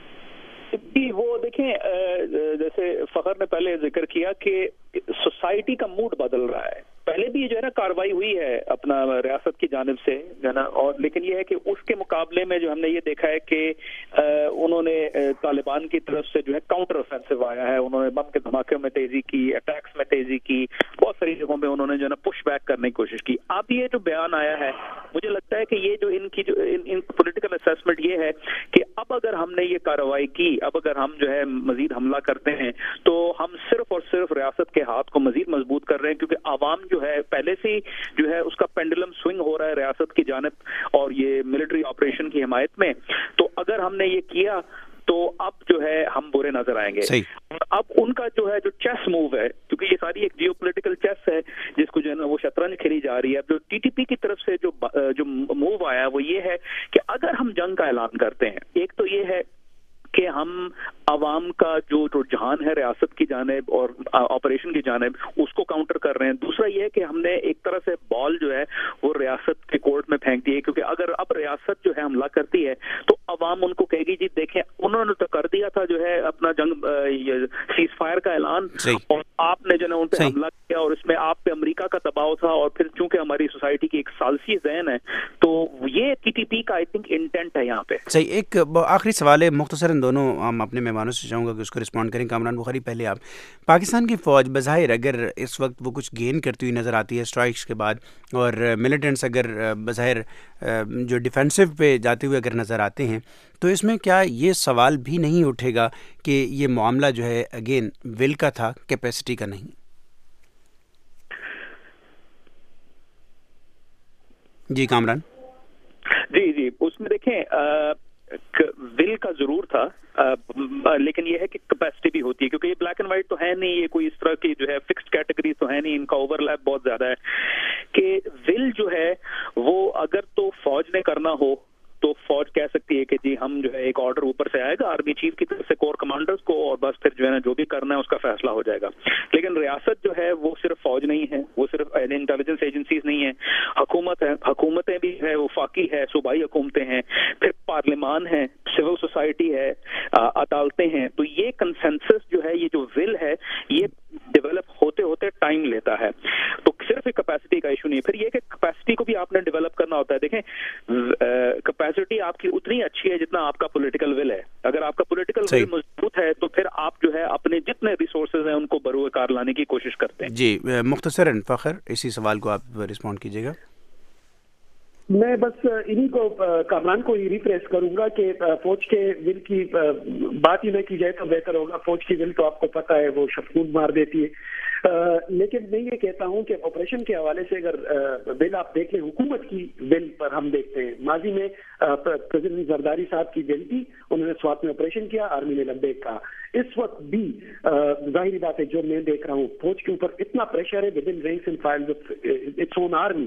جی وہ دیکھیں, جیسے فخر نے پہلے ذکر کیا کہ سوسائٹی کا موڈ بدل رہا ہے. پہلے بھی جو ہے نا کاروائی ہوئی ہے اپنا ریاست کی جانب سے جو ہے نا, اور لیکن یہ ہے کہ اس کے مقابلے میں جو ہم نے یہ دیکھا ہے کہ انہوں نے طالبان کی طرف سے جو ہے کاؤنٹر offensive آیا ہے. انہوں نے بم کے دھماکوں میں تیزی کی, اٹیکس میں تیزی کی, بہت ساری جگہوں پہ انہوں نے جو ہے نا پش بیک کرنے کی کوشش کی. اب یہ جو بیان آیا ہے مجھے لگتا ہے کہ یہ جو ان کی جو ان پولیٹیکل اسیسمنٹ یہ ہے کہ اب اگر ہم نے یہ کارروائی کی, اب اگر ہم جو ہے مزید حملہ کرتے ہیں تو ہم صرف اور صرف ریاست کے ہاتھ کو مزید مضبوط کر رہے ہیں, کیونکہ عوام جو ہے پہلے سے جو ہے اس کا پینڈولم سوئنگ ہو رہا ہے ریاست کی جانب اور یہ ملٹری آپریشن کی حمایت میں. تو اگر ہم نے یہ کیا تو اب جو ہے ہم برے نظر آئیں گے. اور اب ان کا جو ہے جو چیس موو ہے, کیونکہ یہ ساری ایک جیو پولیٹیکل چیس ہے جس کو جو ہے نا وہ شطرنج کھیلی جا رہی ہے. جو ٹی ٹی پی کی طرف سے جو موو آیا وہ یہ ہے کہ اگر ہم جنگ کا اعلان کرتے ہیں, ایک تو یہ ہے کہ ہم عوام کا جو رجحان ہے ریاست کی جانب اور آپریشن کی جانب اس کو کاؤنٹر کر رہے ہیں. دوسرا یہ ہے کہ ہم نے ایک طرح سے بال جو ہے وہ ریاست کے کورٹ میں پھینک دی ہے, کیونکہ اگر اب ریاست جو ہے حملہ کرتی ہے تو عوام ان کو کہے گی جی دیکھیں انہوں نے تو کر دیا تھا جو ہے اپنا جنگ سیز فائر کا اعلان, اور آپ نے جو ہے ان پہ حملہ کیا اور اس میں آپ پہ امریکہ کا دباؤ تھا, اور پھر چونکہ ہماری سوسائٹی کی ایک ثالثی ذہن ہے تو یہ ٹی ٹی پی کا آئی تھنک انٹینٹ ہے یہاں پہ. صحیح. ایک آخری سوال ہے مختصراً, دونوں ہم اپنے مہمانوں سے چاہوں گا کہ اس کو رسپونڈ کریں. کامران بخاری پہلے آپ, پاکستان کی فوج بظاہر اگر اس وقت وہ کچھ گین کرتی ہوئی نظر آتی ہے اسٹرائکس کے بعد, اور ملیٹنٹس اگر بظاہر جو ڈیفینسو پہ جاتے ہوئے اگر نظر آتے ہیں, تو اس میں کیا یہ سوال بھی نہیں اٹھے گا کہ یہ معاملہ جو ہے اگین ول کا تھا, کیپیسٹی کا نہیں؟ جی کامران. جی اس میں دیکھیں ول کا ضرور تھا, لیکن یہ ہے کہ کیپیسٹی بھی ہوتی ہے, کیونکہ یہ بلیک اینڈ وائٹ تو ہے نہیں, یہ کوئی اس طرح کی جو ہے فکسڈ کیٹیگریز تو ہے نہیں, ان کا اوور لیپ بہت زیادہ ہے. کہ ول جو ہے وہ اگر تو فوج نے کرنا ہو تو فوج کہہ سکتی ہے کہ جی ہم جو ہے ایک آرڈر اوپر سے آئے گا آرمی چیف کی طرف سے کور کمانڈرز کو, اور بس پھر جو ہے نا جو بھی کرنا ہے اس کا فیصلہ ہو جائے گا. لیکن ریاست جو ہے وہ صرف فوج نہیں ہے, وہ صرف انٹیلیجنس ایجنسیز نہیں ہیں, حکومت ہے, حکومتیں بھی ہے, وفاقی ہے, صوبائی حکومتیں ہیں, پھر پارلیمان ہے, سول سوسائٹی ہے, عدالتیں ہیں. تو یہ کنسنسس جو ہے, یہ جو ول ہے, یہ ڈیولپ ہوتے ہوتے ٹائم لیتا ہے. تو صرف ایک کیپیسٹی کا ایشو نہیں ہے, پھر یہ کہ کیپیسٹی کو بھی آپ نے ڈیولپ کرنا ہوتا ہے. دیکھیں کیپیسٹی آپ کی اتنی اچھی ہے جتنا آپ کا پولیٹیکل ول ہے. اگر آپ کا پولیٹیکل ول مضبوط ہے تو پھر آپ جو ہے اپنے جتنے ریسورسز ہیں ان کو بروئے کار لانے کی کوشش کرتے ہیں. جی مختصراً فخر اسی سوال کو آپ رسپونڈ کیجیے گا. میں بس انہی کو کامران کو ہی ریپریس کروں گا کہ فوج کے ول کی بات ہی نہ کی جائے تو بہتر ہوگا. فوج کی ول تو آپ کو پتہ ہے وہ شفقود مار دیتی ہے, لیکن میں یہ کہتا ہوں کہ آپریشن کے حوالے سے اگر بل آپ دیکھ لیں, حکومت کی بل پر ہم دیکھتے ہیں ماضی میں پریزیڈنٹ زرداری صاحب کی بل تھی, انہوں نے سوات میں آپریشن کیا, آرمی نے لبیک کہا. اس وقت بھی ظاہری بات ہے جو میں دیکھ رہا ہوں فوج کے اوپر اتنا پریشر ہے with in ranks and files of its own army.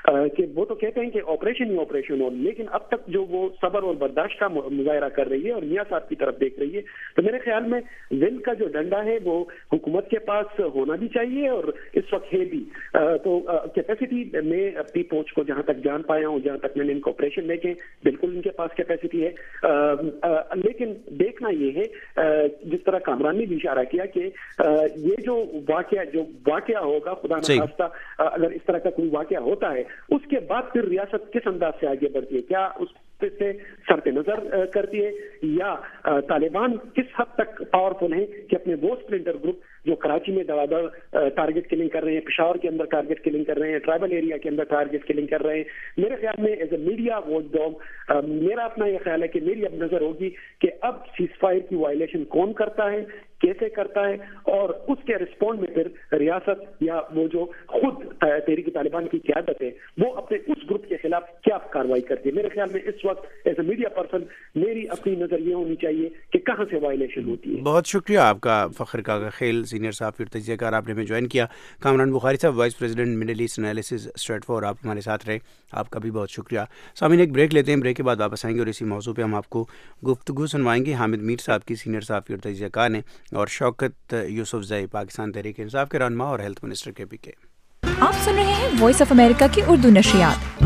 کہ وہ تو کہتے ہیں کہ آپریشن ہی آپریشن ہو، لیکن اب تک جو وہ صبر اور برداشت کا مظاہرہ کر رہی ہے اور میاں صاحب کی طرف دیکھ رہی ہے، تو میرے خیال میں ول کا جو ڈنڈا ہے وہ حکومت کے پاس ہونا بھی چاہیے اور اس وقت ہے بھی۔ تو کیپیسٹی میں اپنی پہنچ کو جہاں تک جان پایا ہوں، جہاں تک میں نے ان کو آپریشن دیکھے، بالکل ان کے پاس کیپیسٹی ہے، لیکن دیکھنا یہ ہے جس طرح کامران نے بھی اشارہ کیا کہ یہ جو واقعہ ہوگا، خدا نخواستہ اگر اس طرح کا کوئی واقعہ ہوتا ہے، اس کے بعد پھر ریاست کس انداز سے آگے بڑھتی ہے، کیا اس سے سرد نظر کرتی ہے یا طالبان کس حد تک پاورفل ہیں کہ اپنے وہ اسپلنٹر گروپ جو کراچی میں ٹارگٹ کلنگ کر رہے ہیں، پشاور کے اندر ٹارگٹ کلنگ کر رہے ہیں، ٹرائبل ایریا کے اندر ٹارگٹ کلنگ کر رہے ہیں، میرے خیال میں as a media watchdog میرا اپنا یہ خیال ہے کہ میری اب نظر ہوگی کہ اب سیز فائر کی وائلیشن کون کرتا ہے، کیسے کرتا ہے، اور اس کے رسپونڈ میں پھر ریاست یا وہ جو خود تحریک طالبان کی قیادت ہے وہ اپنے اس گروپ کے خلاف کیا کاروائی کرتی ہے۔ میرے خیال میں اس وقت ایز اے میڈیا پرسن میری اپنی نظر یہ ہونی چاہیے کہ کہاں سے وائلیشن ہوتی ہے۔ بہت شکریہ آپ کا فخر کاغا خیل، سینئر صحافی اور تجزیہ کار، آپ نے ہمیں جوائن کیا۔ کامران بخاری صاحب، vice president Middle East analyses Stratfor, آپ ہمارے ساتھ رہے، آپ کا بھی بہت شکریہ۔ سامعین ایک بریک لیتے ہیں، بریک کے بعد واپس آئیں گے اور اسی موضوع پہ ہم آپ کو گفتگو سنوائیں گے حامد میر صاحب کی، سینئر صحافی اور تجزیہ کار نے، اور شوکت یوسف زئی، پاکستان تحریک انصاف کے رہنما اور ہیلتھ منسٹر کے پی کے۔ آپ سن رہے ہیں وائس آف امریکہ کی اردو نشریات۔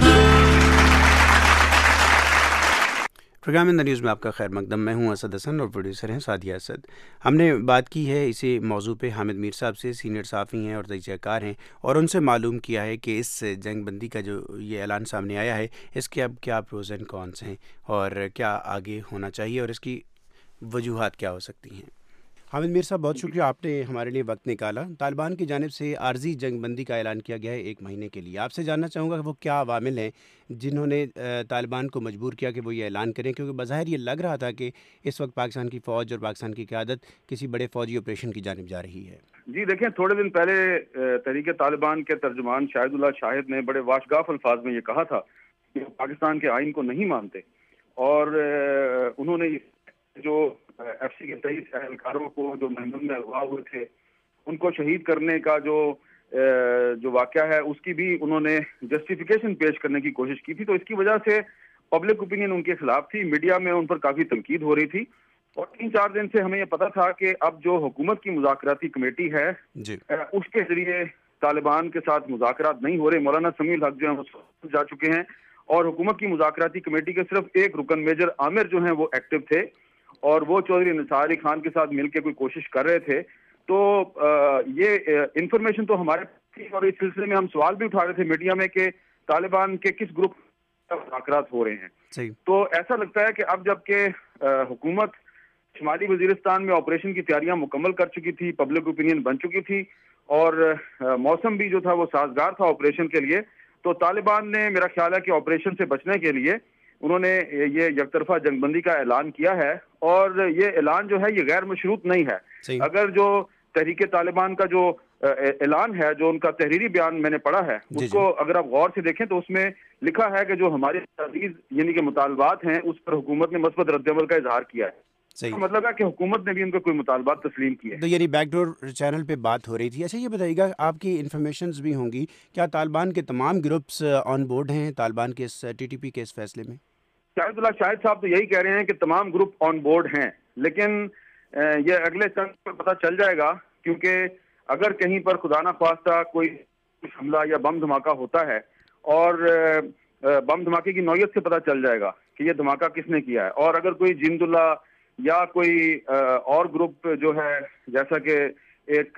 پروگرام ان دا نیوز میں آپ کا خیر مقدم، میں ہوں اسد حسن اور پروڈیوسر ہیں سعدیہ اسد۔ ہم نے بات کی ہے اسی موضوع پہ حامد میر صاحب سے، سینئر صحافی ہیں اور تجزیہ کار ہیں، اور ان سے معلوم کیا ہے کہ اس جنگ بندی کا جو یہ اعلان سامنے آیا ہے، اس کے اب کیا پروز اینڈ کونس ہیں اور کیا آگے ہونا چاہیے اور اس کی وجوہات کیا ہو سکتی ہیں۔ حامد میر صاحب، بہت شکریہ، آپ نے ہمارے لیے وقت نکالا۔ طالبان کی جانب سے عارضی جنگ بندی کا اعلان کیا گیا ہے 1 مہینے کے لیے۔ آپ سے جاننا چاہوں گا کہ وہ کیا عوامل ہیں جنہوں نے طالبان کو مجبور کیا کہ وہ یہ اعلان کریں، کیونکہ بظاہر یہ لگ رہا تھا کہ اس وقت پاکستان کی فوج اور پاکستان کی قیادت کسی بڑے فوجی آپریشن کی جانب جا رہی ہے۔ جی دیکھیں، تھوڑے دن پہلے تحریک طالبان کے ترجمان شاہد اللہ شاہد نے بڑے واشگاف الفاظ میں یہ کہا تھا کہ وہ پاکستان کے آئین کو نہیں مانتے، اور انہوں نے جو ایف سی کے 23 اہلکاروں کو جو مہمون میں اغوا ہوئے تھے ان کو شہید کرنے کا جو واقعہ ہے اس کی بھی انہوں نے جسٹیفیکیشن پیش کرنے کی کوشش کی تھی، تو اس کی وجہ سے پبلک اوپینین ان کے خلاف تھی، میڈیا میں ان پر کافی تنقید ہو رہی تھی، اور 3-4 دن سے ہمیں یہ پتا تھا کہ اب جو حکومت کی مذاکراتی کمیٹی ہے اس کے ذریعے طالبان کے ساتھ مذاکرات نہیں ہو رہے۔ مولانا سمیع الحق جو ہیں وہ جا چکے ہیں، اور حکومت کی مذاکراتی کمیٹی کے صرف ایک رکن میجر عامر جو ہیں وہ ایکٹیو تھے، اور وہ چودھری نثار علی خان کے ساتھ مل کے کوئی کوشش کر رہے تھے۔ تو یہ انفارمیشن تو ہمارے تھی، اور اس سلسلے میں ہم سوال بھی اٹھا رہے تھے میڈیا میں کہ طالبان کے کس گروپ مذاکرات ہو رہے ہیں۔ تو ایسا لگتا ہے کہ اب جب کہ حکومت شمالی وزیرستان میں آپریشن کی تیاریاں مکمل کر چکی تھی، پبلک اوپینین بن چکی تھی، اور موسم بھی جو تھا وہ سازگار تھا آپریشن کے لیے، تو طالبان نے میرا خیال ہے کہ آپریشن سے بچنے کے لیے انہوں نے یہ یک طرفہ جنگ بندی کا اعلان کیا ہے، اور یہ اعلان جو ہے یہ غیر مشروط نہیں ہے۔ اگر جو تحریک طالبان کا جو اعلان ہے، جو ان کا تحریری بیان میں نے پڑھا ہے، اس کو اگر آپ غور سے دیکھیں تو اس میں لکھا ہے کہ جو ہمارے عزیز یعنی کہ مطالبات ہیں اس پر حکومت نے مثبت رد عمل کا اظہار کیا ہے۔ مطلب ہے کہ حکومت نے بھی ان کو کوئی مطالبات تسلیم کیے، تو یعنی بیک ڈور چینل پہ بات ہو رہی تھی۔ اچھا یہ بتائیے گا، آپ کی انفارمیشنز بھی ہوں گی، کیا طالبان کے تمام گروپس آن بورڈ ہیں طالبان کے اس ٹی ٹی پی کے اس فیصلے میں؟ شاہد اللہ شاہد صاحب تو یہی کہہ رہے ہیں کہ تمام گروپ آن بورڈ ہیں، لیکن یہ اگلے چند پر پتہ چل جائے گا، کیونکہ اگر کہیں پر خدا نہ خواستہ کوئی حملہ یا بم دھماکہ ہوتا ہے، اور بم دھماکے کی نوعیت سے پتہ چل جائے گا کہ یہ دھماکہ کس نے کیا ہے، اور اگر کوئی جند اللہ یا کوئی اور گروپ جو ہے، جیسا کہ ایک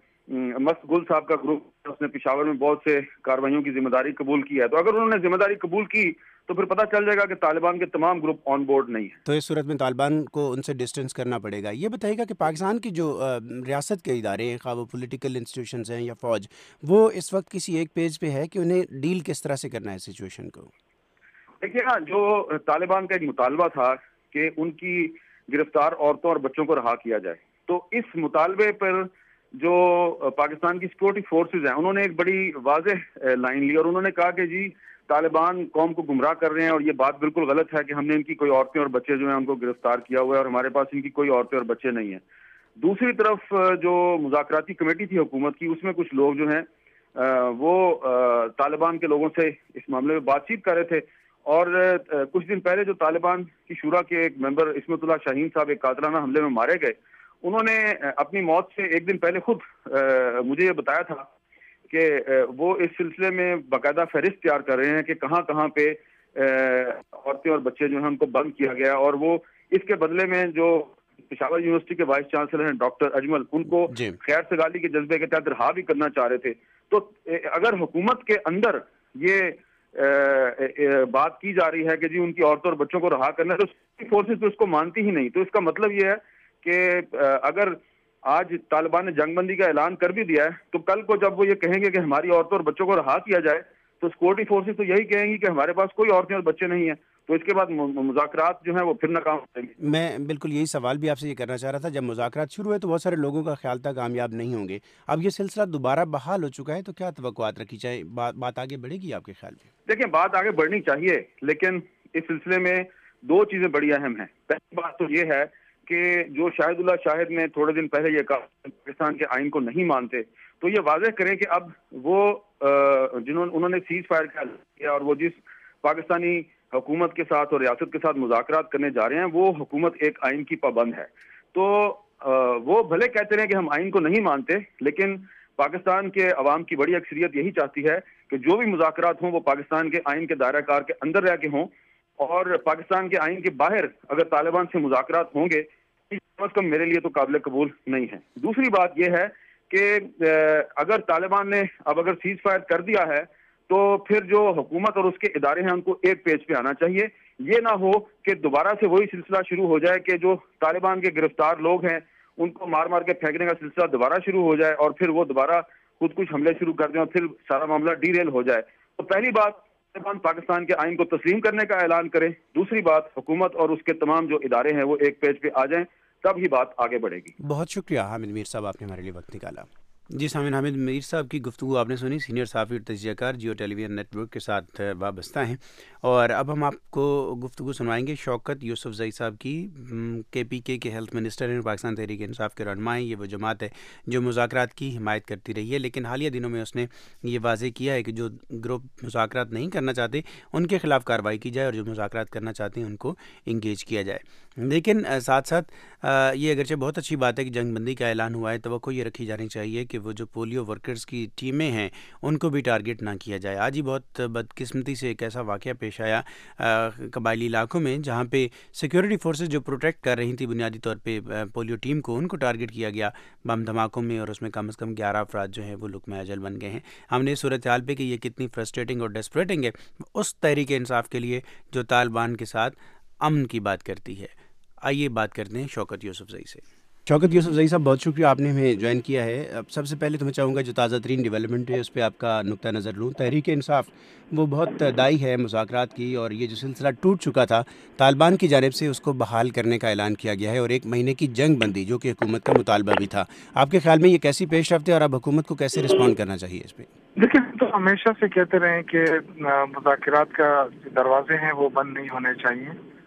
مست گل صاحب کا گروپ، اس نے پشاور میں بہت سے کاروائیوں کی ذمہ داری قبول کی ہے، تو اگر انہوں نے ذمہ داری قبول کی تو پھر پتہ چل جائے گا کہ طالبان کے تمام گروپ آن بورڈ نہیں ہیں۔ تو اس صورت میں طالبان کو ان سے ڈسٹینس کرنا پڑے گا۔ یہ بتائیے گا کہ پاکستان کی جو ریاست کے ادارے ہیں، خواہ وہ پولیٹیکل انسٹیٹیوشنز ہیں یا فوج، وہ اس وقت کسی ایک پیج پہ ہے کہ انہیں ڈیل کس طرح سے کرنا ہے سچویشن کو؟ دیکھیے نا، جو طالبان کا ایک مطالبہ تھا کہ ان کی گرفتار عورتوں اور بچوں کو رہا کیا جائے، تو اس مطالبے پر جو پاکستان کی سیکورٹی فورسز ہیں انہوں نے ایک بڑی واضح لائن لی، اور انہوں نے کہا کہ جی طالبان قوم کو گمراہ کر رہے ہیں، اور یہ بات بالکل غلط ہے کہ ہم نے ان کی کوئی عورتیں اور بچے جو ہیں ان کو گرفتار کیا ہوا ہے، اور ہمارے پاس ان کی کوئی عورتیں اور بچے نہیں ہیں۔ دوسری طرف جو مذاکراتی کمیٹی تھی حکومت کی، اس میں کچھ لوگ جو ہیں وہ طالبان کے لوگوں سے اس معاملے میں بات چیت کر رہے تھے. اور کچھ دن پہلے جو طالبان کی شورا کے ایک ممبر عصمت اللہ شاہین صاحب ایک قاتلانہ حملے میں مارے گئے, انہوں نے اپنی موت سے ایک دن پہلے خود مجھے یہ بتایا تھا کہ وہ اس سلسلے میں باقاعدہ فہرست تیار کر رہے ہیں کہ کہاں کہاں پہ عورتیں اور بچے جو ہیں ان کو بند کیا گیا, اور وہ اس کے بدلے میں جو پشاور یونیورسٹی کے وائس چانسلر ہیں ڈاکٹر اجمل, ان کو خیر سگالی کے جذبے کے تحت رہا بھی کرنا چاہ رہے تھے. تو اگر حکومت کے اندر یہ بات کی جا رہی ہے کہ جی ان کی عورتوں اور بچوں کو رہا کرنا, تو فورسز تو اس کو مانتی ہی نہیں. تو اس کا مطلب یہ ہے کہ اگر آج طالبان نے جنگ بندی کا اعلان کر بھی دیا ہے, تو کل کو جب وہ یہ کہیں گے کہ ہماری عورتوں اور بچوں کو رہا کیا جائے, تو سیکورٹی فورسز تو یہی کہیں گی کہ ہمارے پاس کوئی عورتیں اور بچے نہیں ہیں. تو اس کے بعد مذاکرات جو ہیں وہ پھر ناکام ہو جائیں گے. میں بالکل یہی سوال بھی آپ سے یہ کرنا چاہ رہا تھا. جب مذاکرات شروع ہوئے تو بہت سارے لوگوں کا خیال تھا کامیاب نہیں ہوں گے. اب یہ سلسلہ دوبارہ بحال ہو چکا ہے, تو کیا توقعات رکھی جائے؟ بات آگے بڑھے گی آپ کے خیال میں؟ دیکھیں, بات آگے بڑھنی چاہیے, لیکن اس سلسلے میں دو چیزیں بڑی اہم ہیں. پہلی بات تو یہ ہے کہ جو شاہد اللہ شاہد نے تھوڑے دن پہلے یہ کہا پاکستان کے آئین کو نہیں مانتے, تو یہ واضح کریں کہ اب وہ انہوں نے سیز فائر کیا اور وہ جس پاکستانی حکومت کے ساتھ اور ریاست کے ساتھ مذاکرات کرنے جا رہے ہیں, وہ حکومت ایک آئین کی پابند ہے. تو وہ بھلے کہتے ہیں کہ ہم آئین کو نہیں مانتے, لیکن پاکستان کے عوام کی بڑی اکثریت یہی چاہتی ہے کہ جو بھی مذاکرات ہوں وہ پاکستان کے آئین کے دائرہ کار کے اندر رہ کے ہوں, اور پاکستان کے آئین کے باہر اگر طالبان سے مذاکرات ہوں گے کم از کم میرے لیے تو قابل قبول نہیں ہے. دوسری بات یہ ہے کہ اگر طالبان نے اب اگر سیز فائر کر دیا ہے, تو پھر جو حکومت اور اس کے ادارے ہیں ان کو ایک پیج پہ آنا چاہیے. یہ نہ ہو کہ دوبارہ سے وہی سلسلہ شروع ہو جائے کہ جو طالبان کے گرفتار لوگ ہیں ان کو مار مار کے پھینکنے کا سلسلہ دوبارہ شروع ہو جائے, اور پھر وہ دوبارہ خود کچھ حملے شروع کر دیں اور پھر سارا معاملہ ڈی ریل ہو جائے. تو پہلی بات, طالبان پاکستان کے آئین کو تسلیم کرنے کا اعلان کرے. دوسری بات, حکومت اور اس کے تمام جو ادارے ہیں وہ ایک پیج پہ آ جائیں, تب ہی بات آگے بڑھے گی. بہت شکریہ حامد میر صاحب, آپ نے ہمارے لیے وقت نکالا. جی سامعین, حامد میر صاحب کی گفتگو آپ نے سنی. سینئر صحافی اور تجزیہ کار, Geo television network کے ساتھ وابستہ ہیں. اور اب ہم آپ کو گفتگو سنوائیں گے شوکت یوسف زئی صاحب کی. کے پی کے ہیلتھ منسٹر ہیں, پاکستان تحریک انصاف کے رہنما ہیں. یہ وہ جماعت ہے جو مذاکرات کی حمایت کرتی رہی ہے, لیکن حالیہ دنوں میں اس نے یہ واضح کیا ہے کہ جو گروپ مذاکرات نہیں کرنا چاہتے ان کے خلاف کارروائی کی جائے, اور جو مذاکرات کرنا چاہتے ہیں ان کو انگیج کیا جائے. لیکن ساتھ ساتھ یہ اگرچہ بہت اچھی بات ہے کہ جنگ بندی کا اعلان ہوا ہے, توقع یہ رکھی جانی چاہیے کہ وہ جو پولیو ورکرز کی ٹیمیں ہیں ان کو بھی ٹارگٹ نہ کیا جائے. آج ہی بہت بدقسمتی سے ایک ایسا واقعہ پیش آیا قبائلی علاقوں میں, جہاں پہ سیکیورٹی فورسز جو پروٹیکٹ کر رہی تھی بنیادی طور پہ پولیو ٹیم کو, ان کو ٹارگٹ کیا گیا بم دھماکوں میں, اور اس میں کم از کم 11 افراد جو ہیں وہ لقمہ اجل بن گئے ہیں. ہم نے صورتحال پہ کہ یہ کتنی فرسٹریٹنگ اور ڈیسپریٹنگ ہے اس تحریک انصاف کے لیے جو طالبان کے ساتھ امن کی بات کرتی ہے. آئیے بات کرتے ہیں شوکت یوسف زئی سے. شوکت یوسف زئی صاحب, بہت شکریہ آپ نے ہمیں جوائن کیا ہے. اب سب سے پہلے تو میں چاہوں گا جو تازہ ترین ڈیولپمنٹ ہے اس پہ آپ کا نقطہ نظر لوں. تحریک انصاف وہ بہت دائی ہے مذاکرات کی, اور یہ جو سلسلہ ٹوٹ چکا تھا طالبان کی جانب سے اس کو بحال کرنے کا اعلان کیا گیا ہے, اور 1 مہینے کی جنگ بندی جو کہ حکومت کا مطالبہ بھی تھا. آپ کے خیال میں یہ کیسی پیش رفت ہے, اور اب حکومت کو کیسے رسپونڈ کرنا چاہیے اس پہ؟ دیکھیں, تو ہمیشہ سے کہتے رہے ہیں کہ مذاکرات کا دروازے ہیں وہ بند نہیں ہونے چاہیے,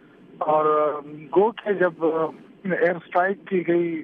اور گو کہ جب ایئر اسٹرائک کی گئی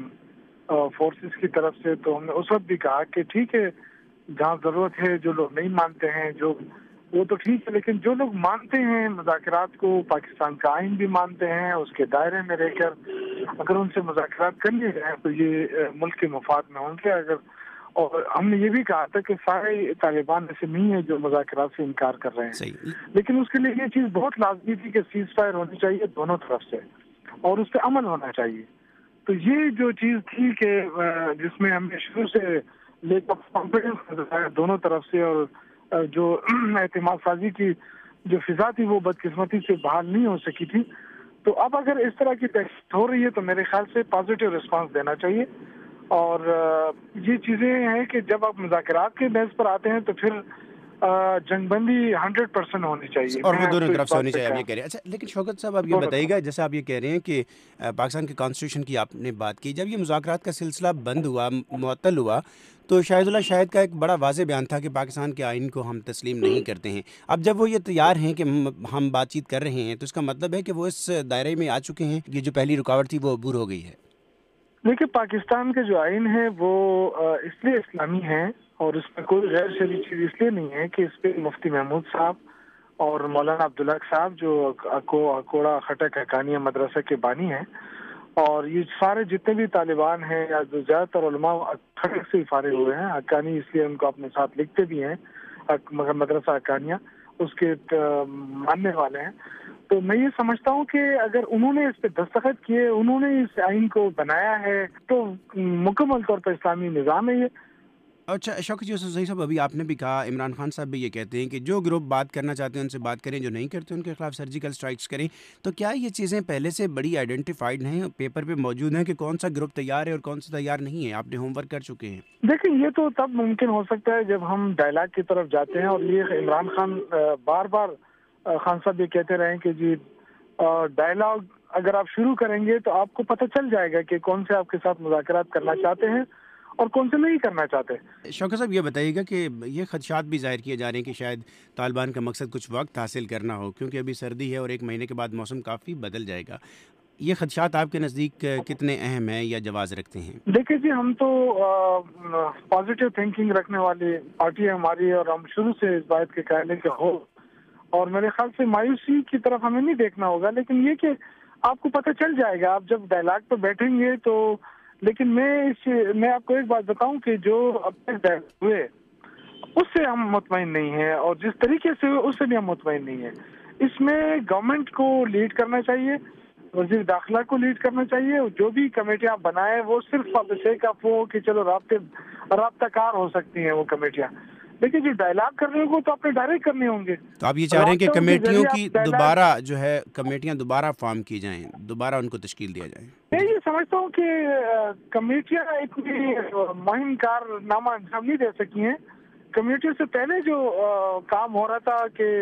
فورسز کی طرف سے, تو ہم نے اس وقت بھی کہا کہ ٹھیک ہے جہاں ضرورت ہے, جو لوگ نہیں مانتے ہیں جو وہ تو ٹھیک ہے, لیکن جو لوگ مانتے ہیں مذاکرات کو, پاکستان کا آئین بھی مانتے ہیں, اس کے دائرے میں رہ کر اگر ان سے مذاکرات کر لیے جائیں تو یہ ملک کے مفاد میں ہوں گے. اور ہم نے یہ بھی کہا تھا کہ سارے طالبان ایسے نہیں ہیں جو مذاکرات سے انکار کر رہے ہیں, لیکن اس کے لیے یہ چیز بہت لازمی تھی کہ سیز فائر ہونی چاہیے دونوں طرف سے, اور اس پہ عمل ہونا چاہیے. تو یہ جو چیز تھی کہ جس میں ہم نے شروع سے لے کر کانفیڈنس دکھایا دونوں طرف سے, اور جو اعتماد سازی کی جو فضا تھی وہ بدقسمتی سے بحال نہیں ہو سکی تھی. تو اب اگر اس طرح کی تحقیق ہو رہی ہے تو میرے خیال سے پازیٹیو رسپانس دینا چاہیے. اور یہ چیزیں ہیں کہ جب آپ مذاکرات کے بیس پر آتے ہیں تو پھر جنگ بندی 100% ہونی چاہیے, اور وہ دونوں طرف سے ہونی چاہیے, آپ یہ کہہ رہے ہیں. اچھا, لیکن شوکت صاحب آپ یہ بتائیے گا, جیسے آپ یہ کہہ رہے ہیں کہ پاکستان کے کانسٹیٹیوشن کی آپ نے بات کی, جب یہ مذاکرات کا سلسلہ بند ہوا, معطل ہوا, تو شاہد اللہ شاہد کا ایک بڑا واضح بیان تھا کہ پاکستان کے آئین کو ہم تسلیم نہیں کرتے ہیں. اب جب وہ یہ تیار ہیں کہ ہم بات چیت کر رہے ہیں, تو اس کا مطلب ہے کہ وہ اس دائرے میں آ چکے ہیں, یہ جو پہلی رکاوٹ تھی وہ عبور ہو گئی ہے. دیکھیے, پاکستان کا جو آئین ہے وہ اس لیے اسلامی ہے اور اس میں کوئی غیر شرعی چیز اس لیے نہیں ہے کہ اس پہ مفتی محمود صاحب اور مولانا عبدالحق صاحب جو اکوڑا خٹک حقانیہ مدرسہ کے بانی ہیں، اور یہ سارے جتنے بھی طالبان ہیں یا جو زیادہ تر علماء خٹک سے ہی فارغ ہوئے ہیں، حقانی اس لیے ان کو اپنے ساتھ لکھتے بھی ہیں، مگر مدرسہ حقانیہ اس کے ماننے والے ہیں. تو میں یہ سمجھتا ہوں کہ اگر انہوں نے اس پہ دستخط کیے، انہوں نے اس آئین کو بنایا ہے، تو مکمل طور پر اسلامی نظام ہے یہ. اچھا شوکت یوسف زئی صاحب، ابھی آپ نے بھی کہا، عمران خان صاحب بھی یہ کہتے ہیں کہ جو گروپ بات کرنا چاہتے ہیں ان سے بات کریں، جو نہیں کرتے ان کے خلاف سرجیکل اسٹرائکس کریں. تو کیا یہ چیزیں پہلے سے بڑی آئیڈینٹیفائڈ ہیں، پیپر پہ موجود ہیں کہ کون سا گروپ تیار ہے اور کون سا تیار نہیں ہے؟ آپ نے ہوم ورک کر چکے ہیں. دیکھیں، یہ تو تب ممکن ہو سکتا ہے جب ہم ڈائلاگ کی طرف جاتے ہیں، اور یہ عمران خان بار بار خان صاحب یہ کہتے رہے کہ جی ڈائلاگ اگر آپ شروع کریں گے تو آپ کو پتہ چل جائے گا کہ کون سے آپ کے ساتھ مذاکرات کرنا چاہتے ہیں اور کون سے نہیں کرنا چاہتے. شوکت صاحب یہ بتائیے گا کہ یہ خدشات بھی ظاہر کیے جا رہے ہیں کہ شاید طالبان کا مقصد کچھ وقت حاصل کرنا ہو، کیونکہ ابھی سردی ہے اور 1 مہینے کے بعد موسم کافی بدل جائے گا. یہ خدشات آپ کے نزدیک کتنے اہم ہیں یا جواز رکھتے ہیں؟ دیکھیں جی، ہم تو پازیٹیو تھنکنگ رکھنے والی پارٹی ہے ہماری، اور ہم شروع سے اس بات کے قائل ہیں کہ ہو، اور میرے خیال سے مایوسی کی طرف ہمیں نہیں دیکھنا ہوگا. لیکن یہ کہ آپ کو پتہ چل جائے گا آپ جب ڈائلاگ پہ بیٹھیں گے تو. لیکن میں آپ کو ایک بات بتاؤں کہ جو اب تک ڈائلاگ ہوئے اس سے ہم مطمئن نہیں ہیں، اور جس طریقے سے ہوئے اس سے بھی ہم مطمئن نہیں ہیں. اس میں گورنمنٹ کو لیڈ کرنا چاہیے، وزیر داخلہ کو لیڈ کرنا چاہیے، اور جو بھی کمیٹیاں بنائیں وہ صرف فیک آف وہ کہ چلو رابطہ کار ہو سکتی ہیں وہ کمیٹیاں، لیکن جو ڈائلاگ کرنے کو تو اپنے ڈائریکٹ کرنے ہوں گے. تو آپ یہ چاہ رہے ہیں کہ کمیٹیوں کی دوبارہ جو ہے کمیٹیاں دوبارہ فارم کی جائیں، دوبارہ ان کو تشکیل دیا جائے؟ میں یہ سمجھتا ہوں کہ کمیٹیاں اتنی مہم کارنامہ انجام نہیں دے سکی ہیں. کمیٹیوں سے پہلے جو کام ہو رہا تھا کہ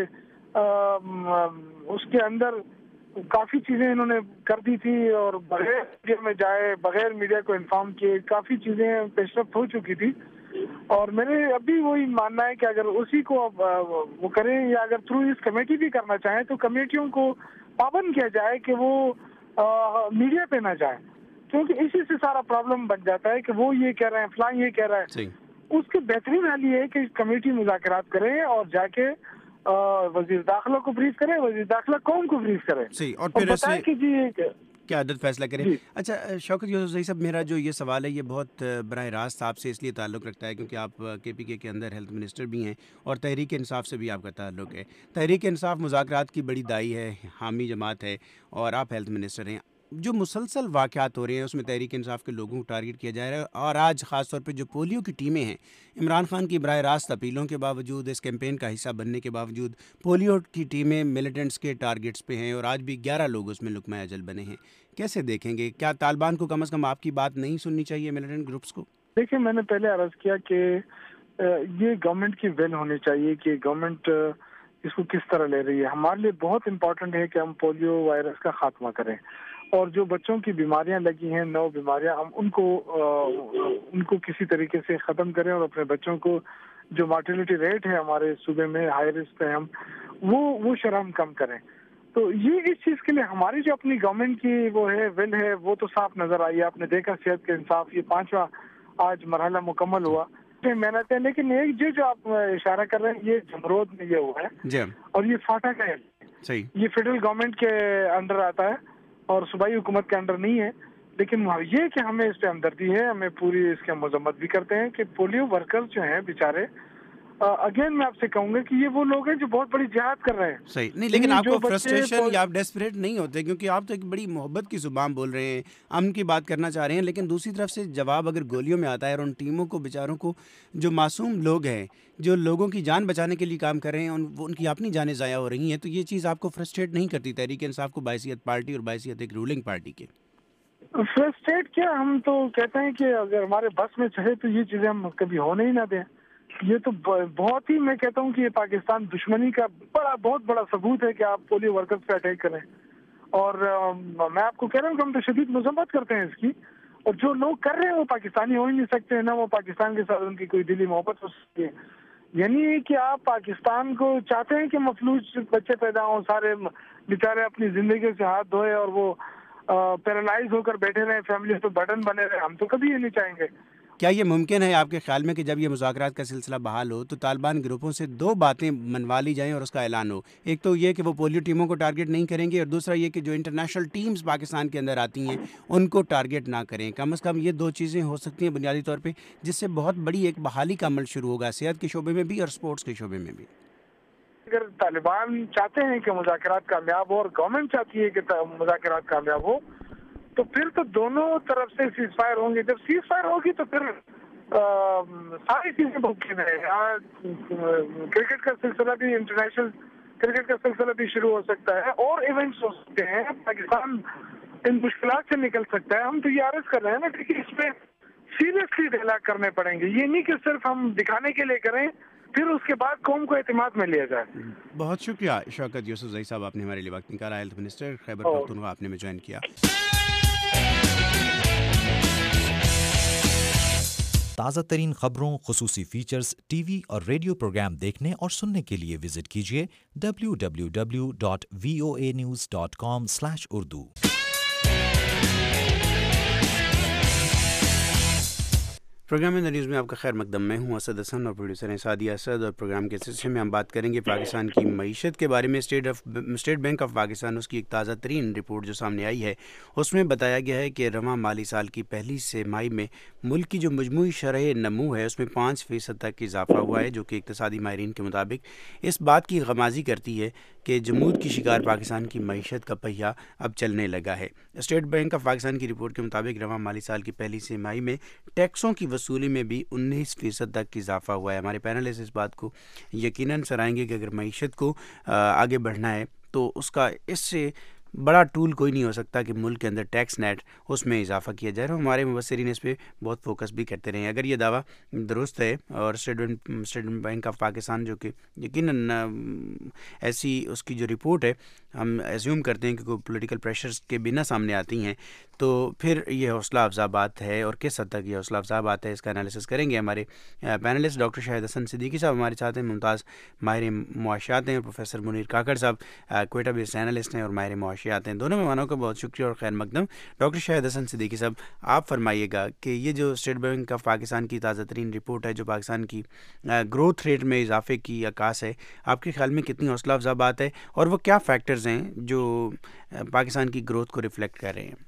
اس کے اندر کافی چیزیں انہوں نے کر دی تھی، اور بغیر میڈیا میں جائے، بغیر میڈیا کو انفارم کیے کافی چیزیں پیش رفت ہو چکی تھی. اور میرے ابھی وہی ماننا ہے کہ اگر اسی کو وہ کریں، یا اگر تھرو اس کمیٹی بھی کرنا چاہیں تو کمیٹیوں کو پابند کیا جائے کہ وہ میڈیا پہ نہ جائیں، کیونکہ اسی سے سارا پرابلم بن جاتا ہے کہ وہ یہ کہہ رہے ہیں، فلاں یہ کہہ رہا ہے. اس کے بہترین حل یہ ہے کہ کمیٹی مذاکرات کرے اور جا کے وزیر داخلہ کو بریف کرے، وزیر داخلہ قوم کو بریف کرے، اور پھر بتائیں کہ جی کیا عدد فیصلہ کریں. اچھا شوکت یوسف زئی صاحب، میرا جو یہ سوال ہے یہ بہت براہ راست آپ سے اس لیے تعلق رکھتا ہے کیونکہ آپ کے پی کے اندر ہیلتھ منسٹر بھی ہیں اور تحریک انصاف سے بھی آپ کا تعلق ہے. تحریک انصاف مذاکرات کی بڑی دائی ہے، حامی جماعت ہے، اور آپ ہیلتھ منسٹر ہیں. جو مسلسل واقعات ہو رہے ہیں اس میں تحریک انصاف کے لوگوں کو ٹارگٹ کیا جا رہا ہے، اور آج خاص طور پہ جو پولیو کی ٹیمیں ہیں، عمران خان کی براہ راست اپیلوں کے باوجود، اس کیمپین کا حصہ بننے کے باوجود، پولیو کی ٹیمیں ملیٹنٹس کے ٹارگٹس پہ ہیں، اور آج بھی 11 لوگ اس میں لقمہ اجل بنے ہیں. کیسے دیکھیں گے؟ کیا طالبان کو کم از کم آپ کی بات نہیں سننی چاہیے ملیٹنٹ گروپس کو؟ دیکھیں، میں نے پہلے عرض کیا کہ یہ گورنمنٹ کی ویل ہونی چاہیے کہ گورنمنٹ اس کو کس طرح لے رہی ہے. ہمارے لیے بہت امپورٹنٹ ہے کہ ہم پولیو وائرس کا خاتمہ کریں، اور جو بچوں کی بیماریاں لگی ہیں، 9 بیماریاں، ہم ان کو کسی طریقے سے ختم کریں، اور اپنے بچوں کو جو مارٹیلٹی ریٹ ہے ہمارے صوبے میں ہائی رسک پہ، ہم وہ شرح ہم کم کریں. تو یہ اس چیز کے لیے ہماری جو اپنی گورنمنٹ کی وہ ہے ول ہے وہ تو صاف نظر آئی. آپ نے دیکھا صحت کے انصاف یہ 5واں آج مرحلہ مکمل ہوا، محنت ہے. لیکن ایک جو آپ اشارہ کر رہے ہیں، یہ جمرود میں یہ ہوا ہے، اور یہ فاٹا کا ہے، یہ فیڈرل گورنمنٹ کے انڈر آتا ہے اور صوبائی حکومت کے انڈر نہیں ہے. لیکن یہ کہ ہمیں اس پہ ہمدردی ہے، ہمیں پوری اس کی مذمت بھی کرتے ہیں کہ پولیو ورکرز جو ہیں بیچارے، اگین میں آپ سے کہوں گا کہ یہ وہ لوگ ہیں جو بہت بڑی جہاد کر رہے ہیں. صحیح نہیں، لیکن آپ کو فرسٹریشن یا آپ ڈیسپریٹ نہیں ہوتے، کیونکہ آپ تو ایک بڑی محبت کی زبان بول رہے ہیں، امن کی بات کرنا چاہ رہے ہیں، لیکن دوسری طرف سے جواب اگر گولیوں میں آتا ہے اور ان ٹیموں کو بیچاروں کو، جو معصوم لوگ ہیں، جو لوگوں کی جان بچانے کے لیے کام کر رہے ہیں، ان کی اپنی جانیں ضائع ہو رہی ہیں، تو یہ چیز آپ کو فرسٹریٹ نہیں کرتی تحریک انصاف کو بحیثیت پارٹی اور بحیثیت ایک رولنگ پارٹی کے؟ فرسٹریٹ کیا، ہم تو کہتے ہیں کہ اگر ہمارے بس میں چاہے تو یہ چیزیں ہم کبھی ہونے ہی نہ دیں. یہ تو بہت ہی، میں کہتا ہوں کہ یہ پاکستان دشمنی کا بہت بڑا ثبوت ہے کہ آپ پولیو ورکرز پہ اٹیک کریں. اور میں آپ کو کہہ رہا ہوں کہ ہم تو شدید مذمت کرتے ہیں اس کی، اور جو لوگ کر رہے ہیں وہ پاکستانی ہو ہی نہیں سکتے، نہ وہ پاکستان کے ساتھ ان کی کوئی دلی محبت ہو سکتی ہے. یعنی کہ آپ پاکستان کو چاہتے ہیں کہ مفلوج بچے پیدا ہوں، سارے بیچارے اپنی زندگی سے ہاتھ دھوئے اور وہ پیرالائز ہو کر بیٹھے رہے، فیملی تو برڈن بنے رہے. ہم تو کبھی یہ نہیں چاہیں گے. کیا یہ ممکن ہے آپ کے خیال میں کہ جب یہ مذاکرات کا سلسلہ بحال ہو تو طالبان گروپوں سے دو باتیں منوا لی جائیں اور اس کا اعلان ہو؟ ایک تو یہ کہ وہ پولیو ٹیموں کو ٹارگٹ نہیں کریں گے، اور دوسرا یہ کہ جو انٹرنیشنل ٹیمز پاکستان کے اندر آتی ہیں ان کو ٹارگٹ نہ کریں. کم از کم یہ دو چیزیں ہو سکتی ہیں بنیادی طور پہ، جس سے بہت بڑی ایک بحالی کا عمل شروع ہوگا صحت کے شعبے میں بھی اور اسپورٹس کے شعبے میں بھی. اگر طالبان چاہتے ہیں کہ مذاکرات کامیاب ہو اور گورنمنٹ چاہتی ہے کہ مذاکرات کامیاب ہو تو پھر تو دونوں طرف سے سیز فائر ہوں گے. جب سیز فائر ہوگی تو پھر ساری چیزیں ممکن ہے. کرکٹ کا سلسلہ بھی، انٹرنیشنل کرکٹ کا سلسلہ بھی شروع ہو سکتا ہے اور ایونٹس ہو سکتے ہیں. پاکستان ان مشکلات سے نکل سکتا ہے. ہم تو یہ عرض کر رہے ہیں نا کہ اس میں سیریسلی ڈائلاگ کرنے پڑیں گے. یہ نہیں کہ صرف ہم دکھانے کے لیے کریں پھر اس کے بعد قوم کو اعتماد میں لیا جائے. بہت شکریہ شوکت یوسفزئی صاحب، آپ نے ہمارے لیے وقت نکالا. ہیلتھ منسٹر خیبر پختونخوا آپ نے میں جوائن کیا. تازہ ترین خبروں، خصوصی فیچرز، ٹی وی اور ریڈیو پروگرام دیکھنے اور سننے کے لیے وزٹ کیجیے www.voanews.com/urdu. پروگرام میں نیوز میں آپ کا خیر مقدم. میں ہوں اسد حسن اور پروڈیوسر ہیں سعدیہ اسد، اور پروگرام کے سلسلے میں ہم بات کریں گے پاکستان کی معیشت کے بارے میں. اسٹیٹ بینک آف پاکستان، اس کی ایک تازہ ترین رپورٹ جو سامنے آئی ہے اس میں بتایا گیا ہے کہ رواں مالی سال کی پہلی سہ ماہی میں ملک کی جو مجموعی شرح نمو ہے اس میں 5% تک اضافہ ہوا ہے، جو کہ اقتصادی ماہرین کے مطابق اس بات کی غمازی کرتی ہے کہ جمود کی شکار پاکستان کی معیشت کا پہیہ اب چلنے لگا ہے. اسٹیٹ بینک آف پاکستان کی رپورٹ کے مطابق رواں مالی سال کی پہلی سہ ماہی میں ٹیکسوں کی وصولی میں بھی 19% تک اضافہ ہوا ہے. ہمارے پینلسٹ اس بات کو یقیناً سرائیں گے کہ اگر معیشت کو آگے بڑھنا ہے تو اس کا اس سے بڑا ٹول کوئی نہیں ہو سکتا کہ ملک کے اندر ٹیکس نیٹ اس میں اضافہ کیا جائے. اور ہمارے مبصرین اس پہ بہت فوکس بھی کرتے رہے ہیں. اگر یہ دعویٰ درست ہے اور اسٹیٹ بینک آف پاکستان جو کہ یقیناً ایسی اس کی جو رپورٹ ہے ہم ایزیوم کرتے ہیں کہ کوئی پولیٹیکل پریشرز کے بنا سامنے آتی ہیں، تو پھر یہ حوصلہ افزا بات ہے. اور کس حد تک یہ حوصلہ افزا بات ہے اس کا انالیسس کریں گے ہمارے پینلسٹ. ڈاکٹر شاہد حسن صدیقی صاحب ہمارے ساتھ ہیں، ممتاز ماہر معاشیات ہیں، اور پروفیسر منیر کاکڑ صاحب کوئٹہ بیسڈ اینالسٹ ہیں اور ماہر معاشیات ہیں. دونوں مہمانوں کا بہت شکریہ اور خیر مقدم. ڈاکٹر شاہد حسن صدیقی صاحب، آپ فرمائیے گا کہ یہ جو اسٹیٹ بینک آف پاکستان کی تازہ ترین رپورٹ ہے جو پاکستان کی گروتھ ریٹ میں اضافے کی عکاس ہے، آپ کے خیال میں کتنی حوصلہ افزا بات ہے، اور وہ کیا فیکٹرز ہیں جو پاکستان کی گروتھ کو ریفلیکٹ کر رہے ہیں؟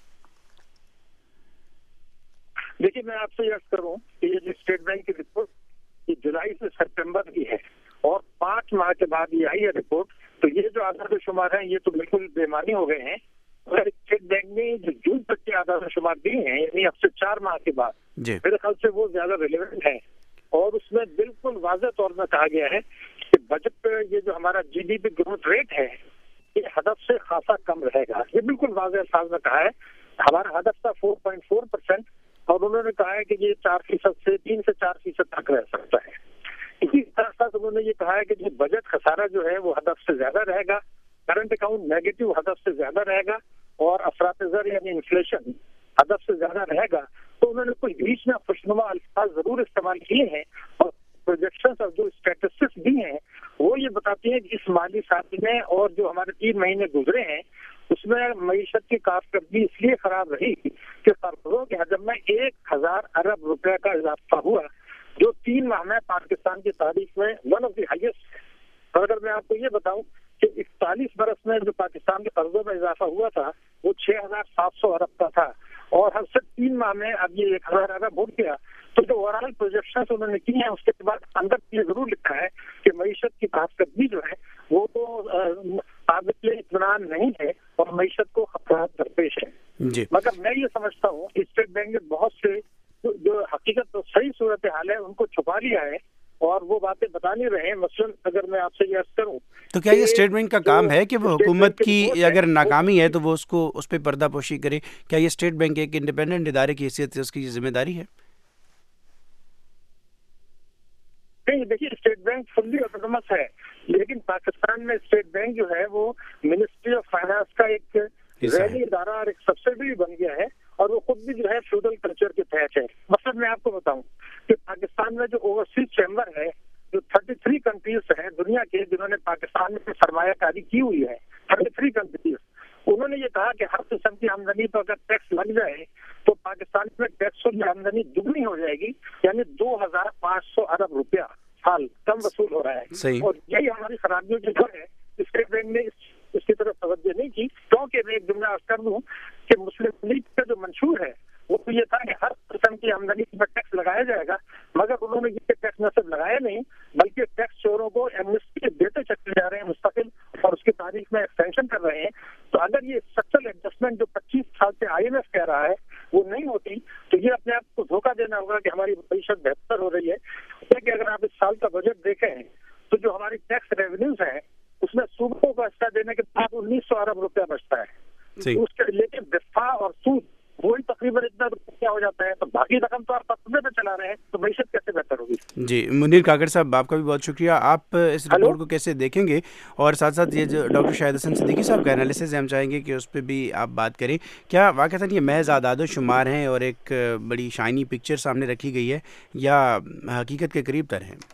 دیکھیے، میں آپ سے عرض کروں کہ یہ جو اسٹیٹ بینک کی رپورٹ یہ جولائی سے سپٹمبر کی ہے اور 5 ماہ کے بعد یہ آئی ہے رپورٹ. تو یہ جو اعداد و شمار ہیں یہ تو بالکل بے معنی ہو گئے ہیں. اگر اسٹیٹ بینک نے جو جون تک کے اعداد و شمار دیے ہیں یعنی اب سے 4 ماہ کے بعد، میرے خیال سے وہ زیادہ ریلیونٹ ہے. اور اس میں بالکل واضح طور پر کہا گیا ہے کہ بجٹ پہ یہ جو ہمارا G D P growth rate ہے یہ ہدف سے خاصا کم رہے گا. یہ بالکل واضح الفاظ میں کہا ہے. ہمارا ہدف تھا 4.4% اور انہوں نے کہا ہے کہ یہ 4% سے 3 سے 4% تک رہ سکتا ہے. اسی طرح سے انہوں نے یہ کہا ہے کہ جو بجٹ خسارہ جو ہے وہ ہدف سے زیادہ رہے گا، کرنٹ اکاؤنٹ نیگیٹو ہدف سے زیادہ رہے گا، اور افراط زر یعنی انفلیشن ہدف سے زیادہ رہے گا. تو انہوں نے کچھ بیچ میں خوشنما الفاظ ضرور استعمال کیے ہیں، اور پروجیکشنز اور جو اسٹیٹسٹکس بھی ہیں وہ یہ بتاتی ہیں کہ اس مالی سال میں اور جو ہمارے 3 مہینے گزرے ہیں اس میں معیشت کی کارکردگی اس لیے خراب رہی کہ قرضوں کے حجم میں 1000 ارب روپے کا اضافہ ہوا، جو 3 ماہ میں پاکستان کی تاریخ میں ون آف دی ہائیسٹ. اور اگر میں آپ کو یہ بتاؤں کہ 41 برس میں جو پاکستان کے قرضوں میں اضافہ ہوا تھا وہ 6700 ارب کا تھا، اور ہر سے 3 ماہ میں اب یہ 1000 ارب ہو گیا. تو جو اوور آل پروجیکشنز انہوں نے کی ہیں اس کے بعد اندر یہ ضرور لکھا ہے کہ معیشت کی کارکردگی جو ہے وہ تو قابل اطمینان نہیں ہے اور معیشت کو خطرات درپیش ہے. مگر میں یہ سمجھتا ہوں کہ اسٹیٹ بینک نے بہت سے جو حقیقت تو صحیح صورتحال ہے ان کو چھپا لیا ہے اور وہ باتیں بتا نہیں رہے ہیں. مثلاً اگر میں آپ سے یہ عرض کروں تو کیا یہ اسٹیٹ بینک کا کام ہے کہ وہ حکومت کی اگر ناکامی ہے تو وہ اس پہ پردہ پوشی کرے؟ کیا یہ اسٹیٹ بینک ایک انڈیپینڈنٹ ادارے کی حیثیت سے اس کی ذمہ داری ہے؟ نہیں، دیکھیے اسٹیٹ بینک فلی آٹونومس ہے، لیکن پاکستان میں اسٹیٹ بینک جو ہے وہ منسٹری آف فائنانس کا ایک ذیلی ادارہ اور ایک سبسڈری بن گیا ہے، اور وہ خود بھی جو ہے فیوڈل کلچر کے تحت ہے. مثلاً میں آپ کو بتاؤں کہ پاکستان میں جو اوورسیز چیمبر ہے، جو 33 کنٹریز ہیں دنیا کے جنہوں نے پاکستان میں سرمایہ کاری کی ہوئی ہے، 33 کنٹریز، उन्होंने ये कहा कि हर किस्म की आमदनी पर अगर टैक्स लग जाए तो पाकिस्तान में टैक्सों की आमदनी दुगनी हो जाएगी, यानी 2500 अरब रुपया साल कम वसूल हो रहा है। और यही हमारी खराबियों की वजह है। स्टेट बैंक ने इसकी तरफ तवज्जो नहीं की, क्योंकि मैं एक जुमला कर दूं कि मुस्लिम लीग का जो मंशूर है वो तो ये था कि हर किस्म की आमदनी पर टैक्स लगाया जाएगा, मगर उन्होंने ये टैक्स न सिर्फ लगाया नहीं बल्कि टैक्स चोरों को एमनेस्टी देते चले जा रहे हैं मुस्तकिल, और उसकी तारीख में एक्सटेंशन कर रहे हैं। तो अगर ये स्ट्रक्चरल एडजस्टमेंट जो 25 साल से IMF कह रहा है वो नहीं होती तो ये अपने आप को धोखा देना होगा कि हमारी मईशत बेहतर हो रही है। कि अगर आप इस साल का बजट देखें तो जो हमारी टैक्स रेवेन्यूज है उसमें सूबों को हिस्सा देने के बाद 1900 अरब रुपया बचता है, उसके लेकिन दिफा और सूद वही तकरीबन इतना रुपया हो जाता है, तो बाकी रकम तो आप अपने पे चला रहे हैं, तो मईशत कैसे बेहतर होगी। जी मुनीर काकड़ साहब, आपका भी बहुत शुक्रिया। आप इस रिपोर्ट को कैसे देखेंगे, और साथ साथ ये जो डॉक्टर शाहिद हसन सिद्दीकी साहब का एनालिसिस है, हम चाहेंगे कि उस पर भी आप बात करें। क्या वाक़ई ये महज आदाद शुमार हैं और एक बड़ी शाइनी पिक्चर सामने रखी गई है, या हकीकत के करीब तर हैं?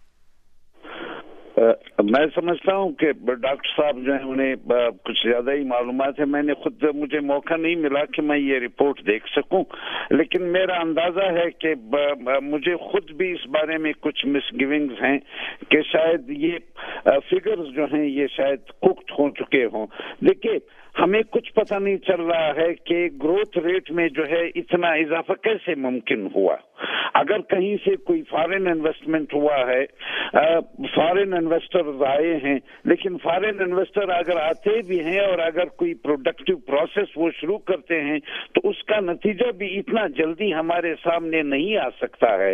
मैं समझता हूँ कि डॉक्टर साहब जो है उन्हें कुछ ज़्यादा ही मालूमात है। मुझे मौका नहीं मिला कि मैं ये रिपोर्ट देख सकूं, लेकिन मेरा अंदाज़ा है कि मुझे खुद भी इस बारे में कुछ मिसगिविंग्स हैं कि शायद ये फिगर्स जो हैं ये शायद कुक्ड हो चुके हों। देखिए, हमें कुछ पता नहीं चल रहा है कि ग्रोथ रेट में जो है इतना इजाफा कैसे मुमकिन हुआ। अगर कहीं से कोई फॉरेन इन्वेस्टमेंट हुआ है, फॉरेन इन्वेस्टर्स आए हैं, लेकिन फॉरेन इन्वेस्टर अगर आते भी हैं और अगर कोई प्रोडक्टिव प्रोसेस वो शुरू करते हैं तो उसका नतीजा भी इतना जल्दी हमारे सामने नहीं आ सकता है।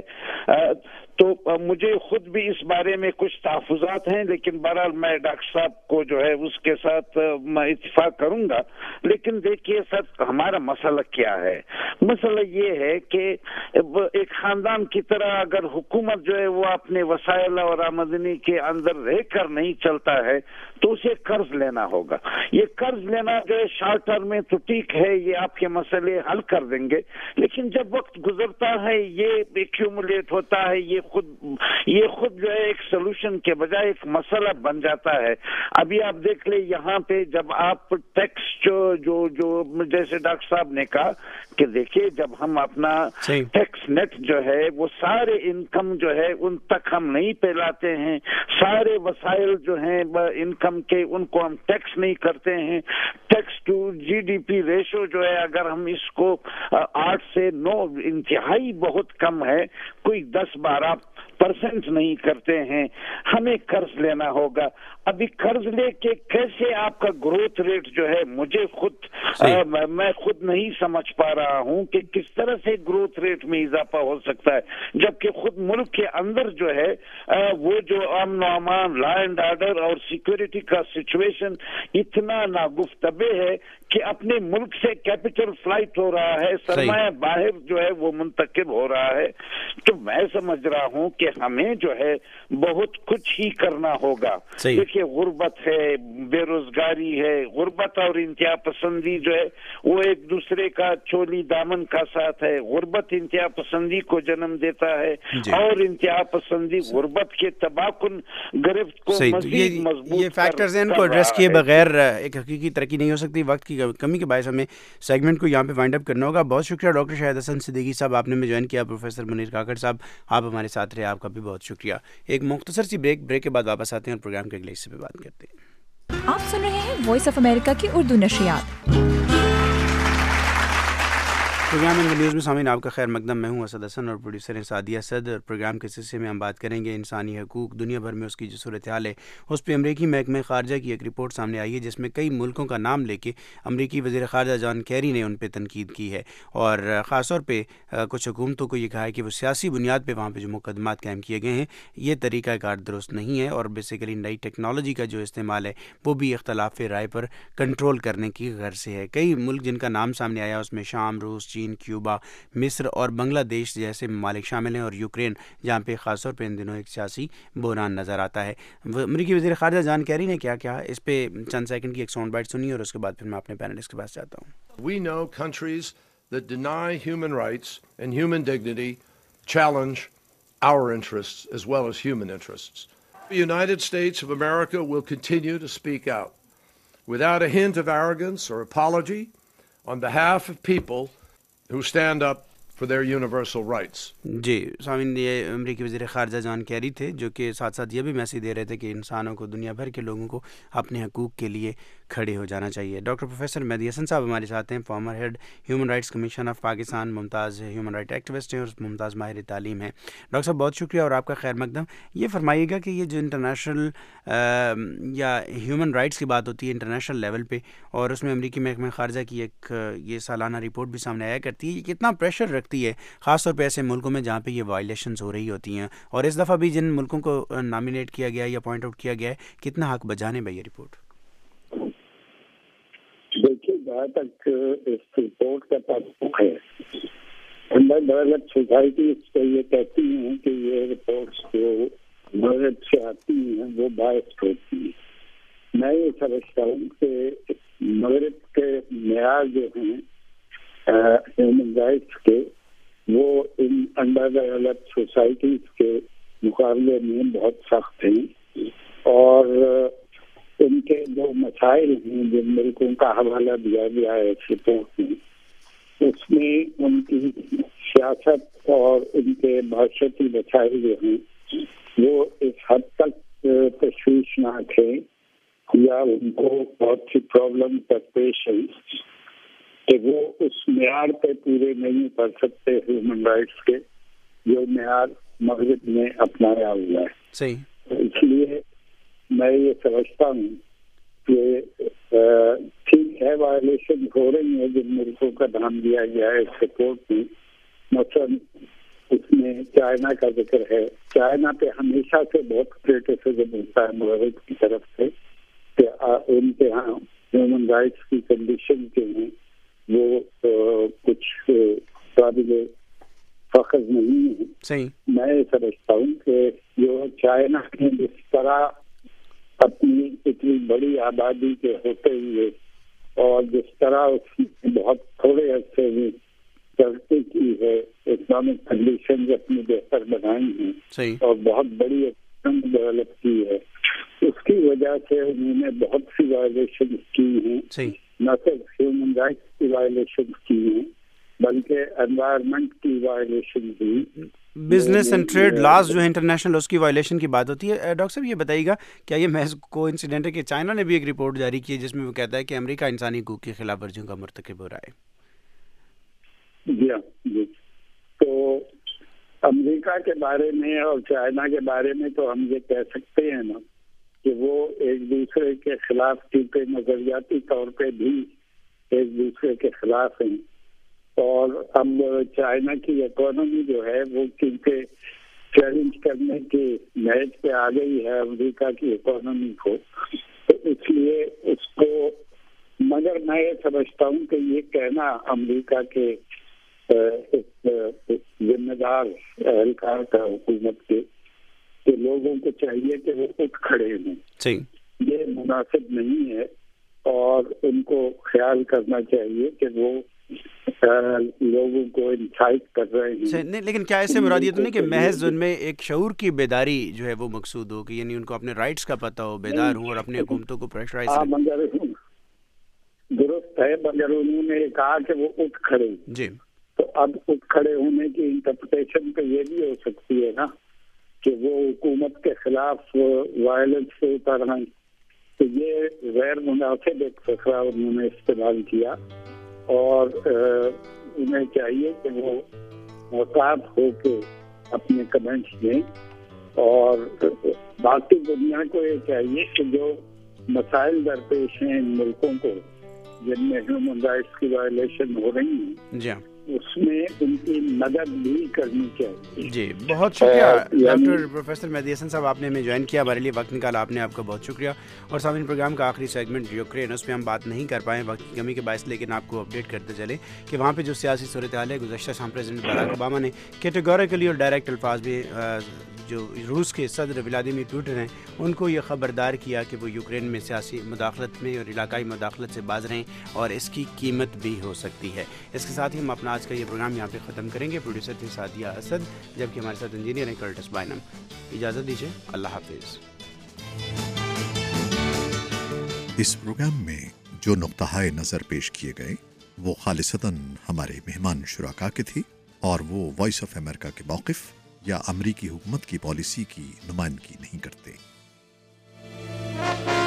तो मुझे खुद भी इस बारे में कुछ तहफ़्फ़ुज़ात हैं, लेकिन बहरहाल मैं डॉक्टर साहब को जो है उसके साथ मैं इत्तिफाक करूंगा। लेकिन देखिए सर, हमारा मसला क्या है? मसला ये है कि एक खानदान की तरह अगर हुकूमत जो है वो अपने वसाइल और आमदनी के अंदर रहकर नहीं चलता है तो उसे कर्ज लेना होगा। ये कर्ज लेना जो है शॉर्ट टर्म में तो ठीक है, ये आपके मसले हल कर देंगे, लेकिन जब वक्त गुजरता है ये एक्यूमुलेट होता है, ये खुद जो है एक सोल्यूशन के बजाय एक मसला बन जाता है। अभी आप देख ले, यहाँ पे जब आप टैक्स जो जैसे डॉक्टर साहब ने कहा कि देखिए, जब हम अपना टैक्स नेट जो है वो सारे इनकम जो है उन तक हम नहीं फैलाते हैं, सारे वसाइल जो हैं इनकम के उनको हम टैक्स नहीं करते हैं। टैक्स टू GDP रेशो जो है अगर हम इसको 8 से 9 इंतहाई बहुत कम है, कोई 10-12% नहीं करते हैं। हमें कर्ज लेना होगा। अभी कर्ज लेके कैसे आपका ग्रोथ रेट जो है, मुझे मैं खुद नहीं समझ पा रहा हूं कि किस तरह से ग्रोथ रेट में इजाफा हो सकता है, जबकि खुद मुल्क के अंदर जो है वो जो अमन अमान, लॉ एंड ऑर्डर और सिक्योरिटी का सिचुएशन इतना नागुफ्तबे है कि अपने मुल्क से कैपिटल फ्लाइट हो रहा है, सरमाया बाहर जो है वो मुंतकिल हो रहा है। तो मैं समझ रहा हूं कि हमें जो है बहुत कुछ ही करना होगा। देखिए, गुर्बत है, बेरोजगारी है, गुर्बत और इंतहा पसंदी जो है वो एक दूसरे का चोली दामन का साथ है। गुर्बत इंतहा पसंदी को जन्म देता है और इंतहा पसंदी गुर्बत के तबाकुन गिरफ्त को मज़ीद मजबूत ये फैक्टर्स हैं, इनको एड्रेस किए बगैर एक हकीकी तरक्की नहीं हो सकती। वक्त की कमी के बायस हमें सेगमेंट को यहाँ पे वाइंड अप करना होगा। बहुत शुक्रिया डॉक्टर शाहिद हसन सिद्दीकी साहब, आपने में ज्वाइन किया। प्रोफेसर मुनीर काकड़ साहब, आप हमारे साथ रहे, आपका भी बहुत शुक्रिया। एक मुख्तसर सी ब्रेक के बाद वापस आते हैं और प्रोग्राम के अगले हिस्से पे बात करते हैं। आप सुन रहे हैं वॉइस ऑफ अमेरिका की उर्दू नशरियात। प्रोग्राम इन न्यूज़ में सामीन आपका खैर मकदम। मैं हूं असद हसन और प्रोड्यूसर हैं सादिया सद। और प्रोग्राम के सिलसिले में हम बात करेंगे इंसानी हकूक़, दुनिया भर में उसकी जो सूरत हाल है उस पर अमरीकी महकमे ख़ारजा की एक रिपोर्ट सामने आई है जिसमें कई मुल्कों का नाम लेके अमरीकी वज़ीर ख़ारजा जॉन कैरी ने उन पर तनकीद की है और ख़ास तौर पर कुछ हुकूमतों को ये कहा है कि वो सियासी बुनियाद पर वहाँ पर जो मुकदमात कायम किए गए हैं ये तरीक़ाकार दुरुस्त नहीं है और बेसिकली नई टेक्नोलॉजी का जो इस्तेमाल है वो भी इख्तलाफ राय पर कंट्रोल करने की गर्ज से है। कई मुल्क जिनका नाम सामने आया उसमें शाम, रूस, चीन, क्यूबा, मिस्र और बांग्लादेश जैसे ममालिक शामिल हैं और यूक्रेन जहाँ पे ख़ास तौर पे इन दिनों एक सियासी बहरान नज़र आता है। अमरीकी वज़ीर ख़ारजा जॉन कैरी ने क्या कहा, इस पे चंद सेकंड की एक साउंड बाइट सुनिए और उसके बाद फिर मैं अपने पैनलिस्ट के पास जाता हूँ। We know countries that deny human rights and human dignity challenge our interests as well as human interests. The United States of America will continue to speak out without a hint of arrogance or apology, on behalf of people who stand up for their universal rights. जी स्वामीन, ये अमेरिकी वज़ीर ख़ारजा John Kerry थे, जो कि साथ साथ ये भी मैसेज दे रहे थे कि इंसानों को, दुनिया भर के लोगों को अपने हकूक़ के लिए खड़े हो जाना चाहिए। डॉक्टर प्रोफेसर मेहदी हसन साहब हमारे साथ हैं, former head Human Rights Commission of Pakistan, Mumtaz human right activist हैं और मुमताज़ माहिर तालीम हैं। डॉक्टर साहब बहुत शुक्रिया और आपका खैर मकदम। ये फरमाइएगा कि ये जो इंटरनेशनल या ह्यूमन राइट्स की बात होती है इंटरनेशनल लेवल पे, और उसमें अमेरिकी महकमा ख़ारजा की एक ये सालाना रिपोर्ट भी सामने आया करती है, ये कितना प्रेशर रखती है ख़ास तौर पे ऐसे मुल्कों में जहाँ पे ये वायलेशंस हो रही होती हैं, और इस दफ़ा भी जिन मुल्कों को नॉमिनेट किया गया या पॉइंट आउट किया गया है, कितना हक बजाने भाई ये रिपोर्ट? देखिए, जहाँ तक इस रिपोर्ट का ताल्लुक है, अंडर डेवलप्ड सोसाइटीज तो ये कहती हैं कि ये रिपोर्ट्स जो मगरब से आती हैं वो बायस्ड होती हैं। मैं ये समझता हूँ कि मगरब के मेयार जो हैं ह्यूमन राइट्स के, वो इन अंडर डेवलप्ड सोसाइटीज के मुकाबले में बहुत सख्त हैं, और उनके जो मसाइल हैं जिन मुल्कों का हवाला दिया गया है इस रिपोर्ट में, उसमें उनकी सियासत और उनके माशरती मसाइल जो हैं वो इस हद तक तशवीशनाक है या उनको बहुत सी प्रॉब्लम पेश है कि वो उस मेयार पे पूरे नहीं उतर सकते ह्यूमन राइट्स के जो मेयार मगरब में अपनाया हुआ है। सही। इसलिए मैं ये समझता हूँ कि ठीक है, वायलेशन हो रही है जिन मुल्कों का नाम दिया गया है इस रिपोर्ट में। मसलन उसमें चाइना का जिक्र है। चाइना पे हमेशा से बहुत क्रिटिसिज्म होता है मगरब की तरफ से कि उनके यहाँ ह्यूमन राइट्स की कंडीशन जो हैं वो कुछ काबिल फख्र नहीं है। सही। मैं समझता हूँ कि जो चाइना ने जिस तरह अपनी इतनी बड़ी आबादी के होते हुए और जिस तरह उसने बहुत थोड़े अरसे में तरक्की की है, इकोनॉमिक कंडीशन अपनी बेहतर बनाई हैं और बहुत बड़ी इकोनॉमी डेवलप की है, उसकी वजह से उन्होंने बहुत सी वायलेशन की हैं। न सिर्फ ह्यूमन राइट्स की वायलेशन की हैं बल्कि एनवायरनमेंट की वायलेशन भी, बिजनेस एंड ट्रेड लॉज जो है इंटरनेशनल, उसकी वायलेशन की बात होती है। डॉक्टर साहब ये बताइएगा, क्या ये महज कोइंसिडेंट है कि चाइना ने भी एक रिपोर्ट जारी की है जिसमें वो कहता है कि अमेरिका इंसानी हकूक़ की खिलाफ वर्जियों का मर्तकब हो रहा है? जी हाँ जी। तो अमेरिका के बारे में और चाइना के बारे में तो हम ये कह सकते हैं ना कि वो एक दूसरे के खिलाफ, क्योंकि नजरियाती तौर पे भी एक दूसरे के खिलाफ हैं, और अब चाइना की इकोनॉमी जो है वो क्योंकि चैलेंज करने के मैच पे आ गई है अमेरिका की इकोनॉमी को, तो इसलिए उसको, मगर मैं ये समझता हूँ कि ये कहना अमेरिका के जिम्मेदार एहलकार का हुकूमत के लोगों को चाहिए कि वो उठ खड़े हों, ये मुनासिब नहीं है, और उनको ख्याल करना चाहिए कि वो लोगों को इंसाइट कर रहे हैं। नहीं, लेकिन क्या ऐसे मुराद ये तो नहीं कि महज उनमें एक शऊर की बेदारी जो है वो मकसूद हो, कि यानी उनको अपने राइट्स का पता हो, बेदार हो और अपनी हुकूमतों को प्रेशराइज करें? मगर दुरुस्त है, मगर उन्होंने कहा कि वो उठ खड़े जी। तो अब उठ खड़े होने की इंटरप्रिटेशन तो ये भी हो सकती है ना कि वो हुकूमत के खिलाफ वायलेंस से उतर रहे, तो ये गैर मुनासिब एक फकरा उन्होंने इस्तेमाल किया, और उन्हें चाहिए कि वो मुताब होके अपने कमेंट्स दें, और बाकी दुनिया को ये चाहिए कि जो मसाइल दरपेश हैं इन मुल्कों को जिनमें ह्यूमन राइट्स की वायलेशन हो रही है, उसमें उनकी मदद भी करनी चाहिए। जी, बहुत शुक्रिया डॉक्टर प्रोफेसर मेहदी हसन साहब, आपने हमें ज्वाइन किया, हमारे लिए वक्त निकाला आपने, आपका बहुत शुक्रिया। और सामने प्रोग्राम का आखिरी सेगमेंट यूक्रेन, उस पर हम बात नहीं कर पाए वक्त की कमी के बायस, लेकिन आपको अपडेट करते चले कि वहाँ पे जो सियासी सूरत हाल है, गुज़श्ता शाम प्रेसिडेंट बराक ओबामा ने कैटेगोरिकली और डायरेक्ट अल्फाज में जो रूस के सदर व्लादिमीर पुतिन हैं उनको ये ख़बरदार किया कि वो यूक्रेन में सियासी मुदाखलत में और इलाकाई मुदाखलत से बाज रहें, और इसकी कीमत भी हो सकती है। इसके साथ ही हम अपना आज का ये प्रोग्राम यहाँ पे ख़त्म करेंगे। प्रोड्यूसर थे सादिया असद, जबकि हमारे साथ इंजीनियर हैं कर्टिस बाइनम। इजाज़त दीजिए, अल्लाह हाफिज़। اس پروگرام میں جو نقطۂ نظر پیش کیے گئے وہ خالصتاً ہمارے مہمان شرکاء کے تھے اور وہ وائس آف امریکہ کے موقف یا امریکی حکومت کی پالیسی کی نمائندگی نہیں کرتے۔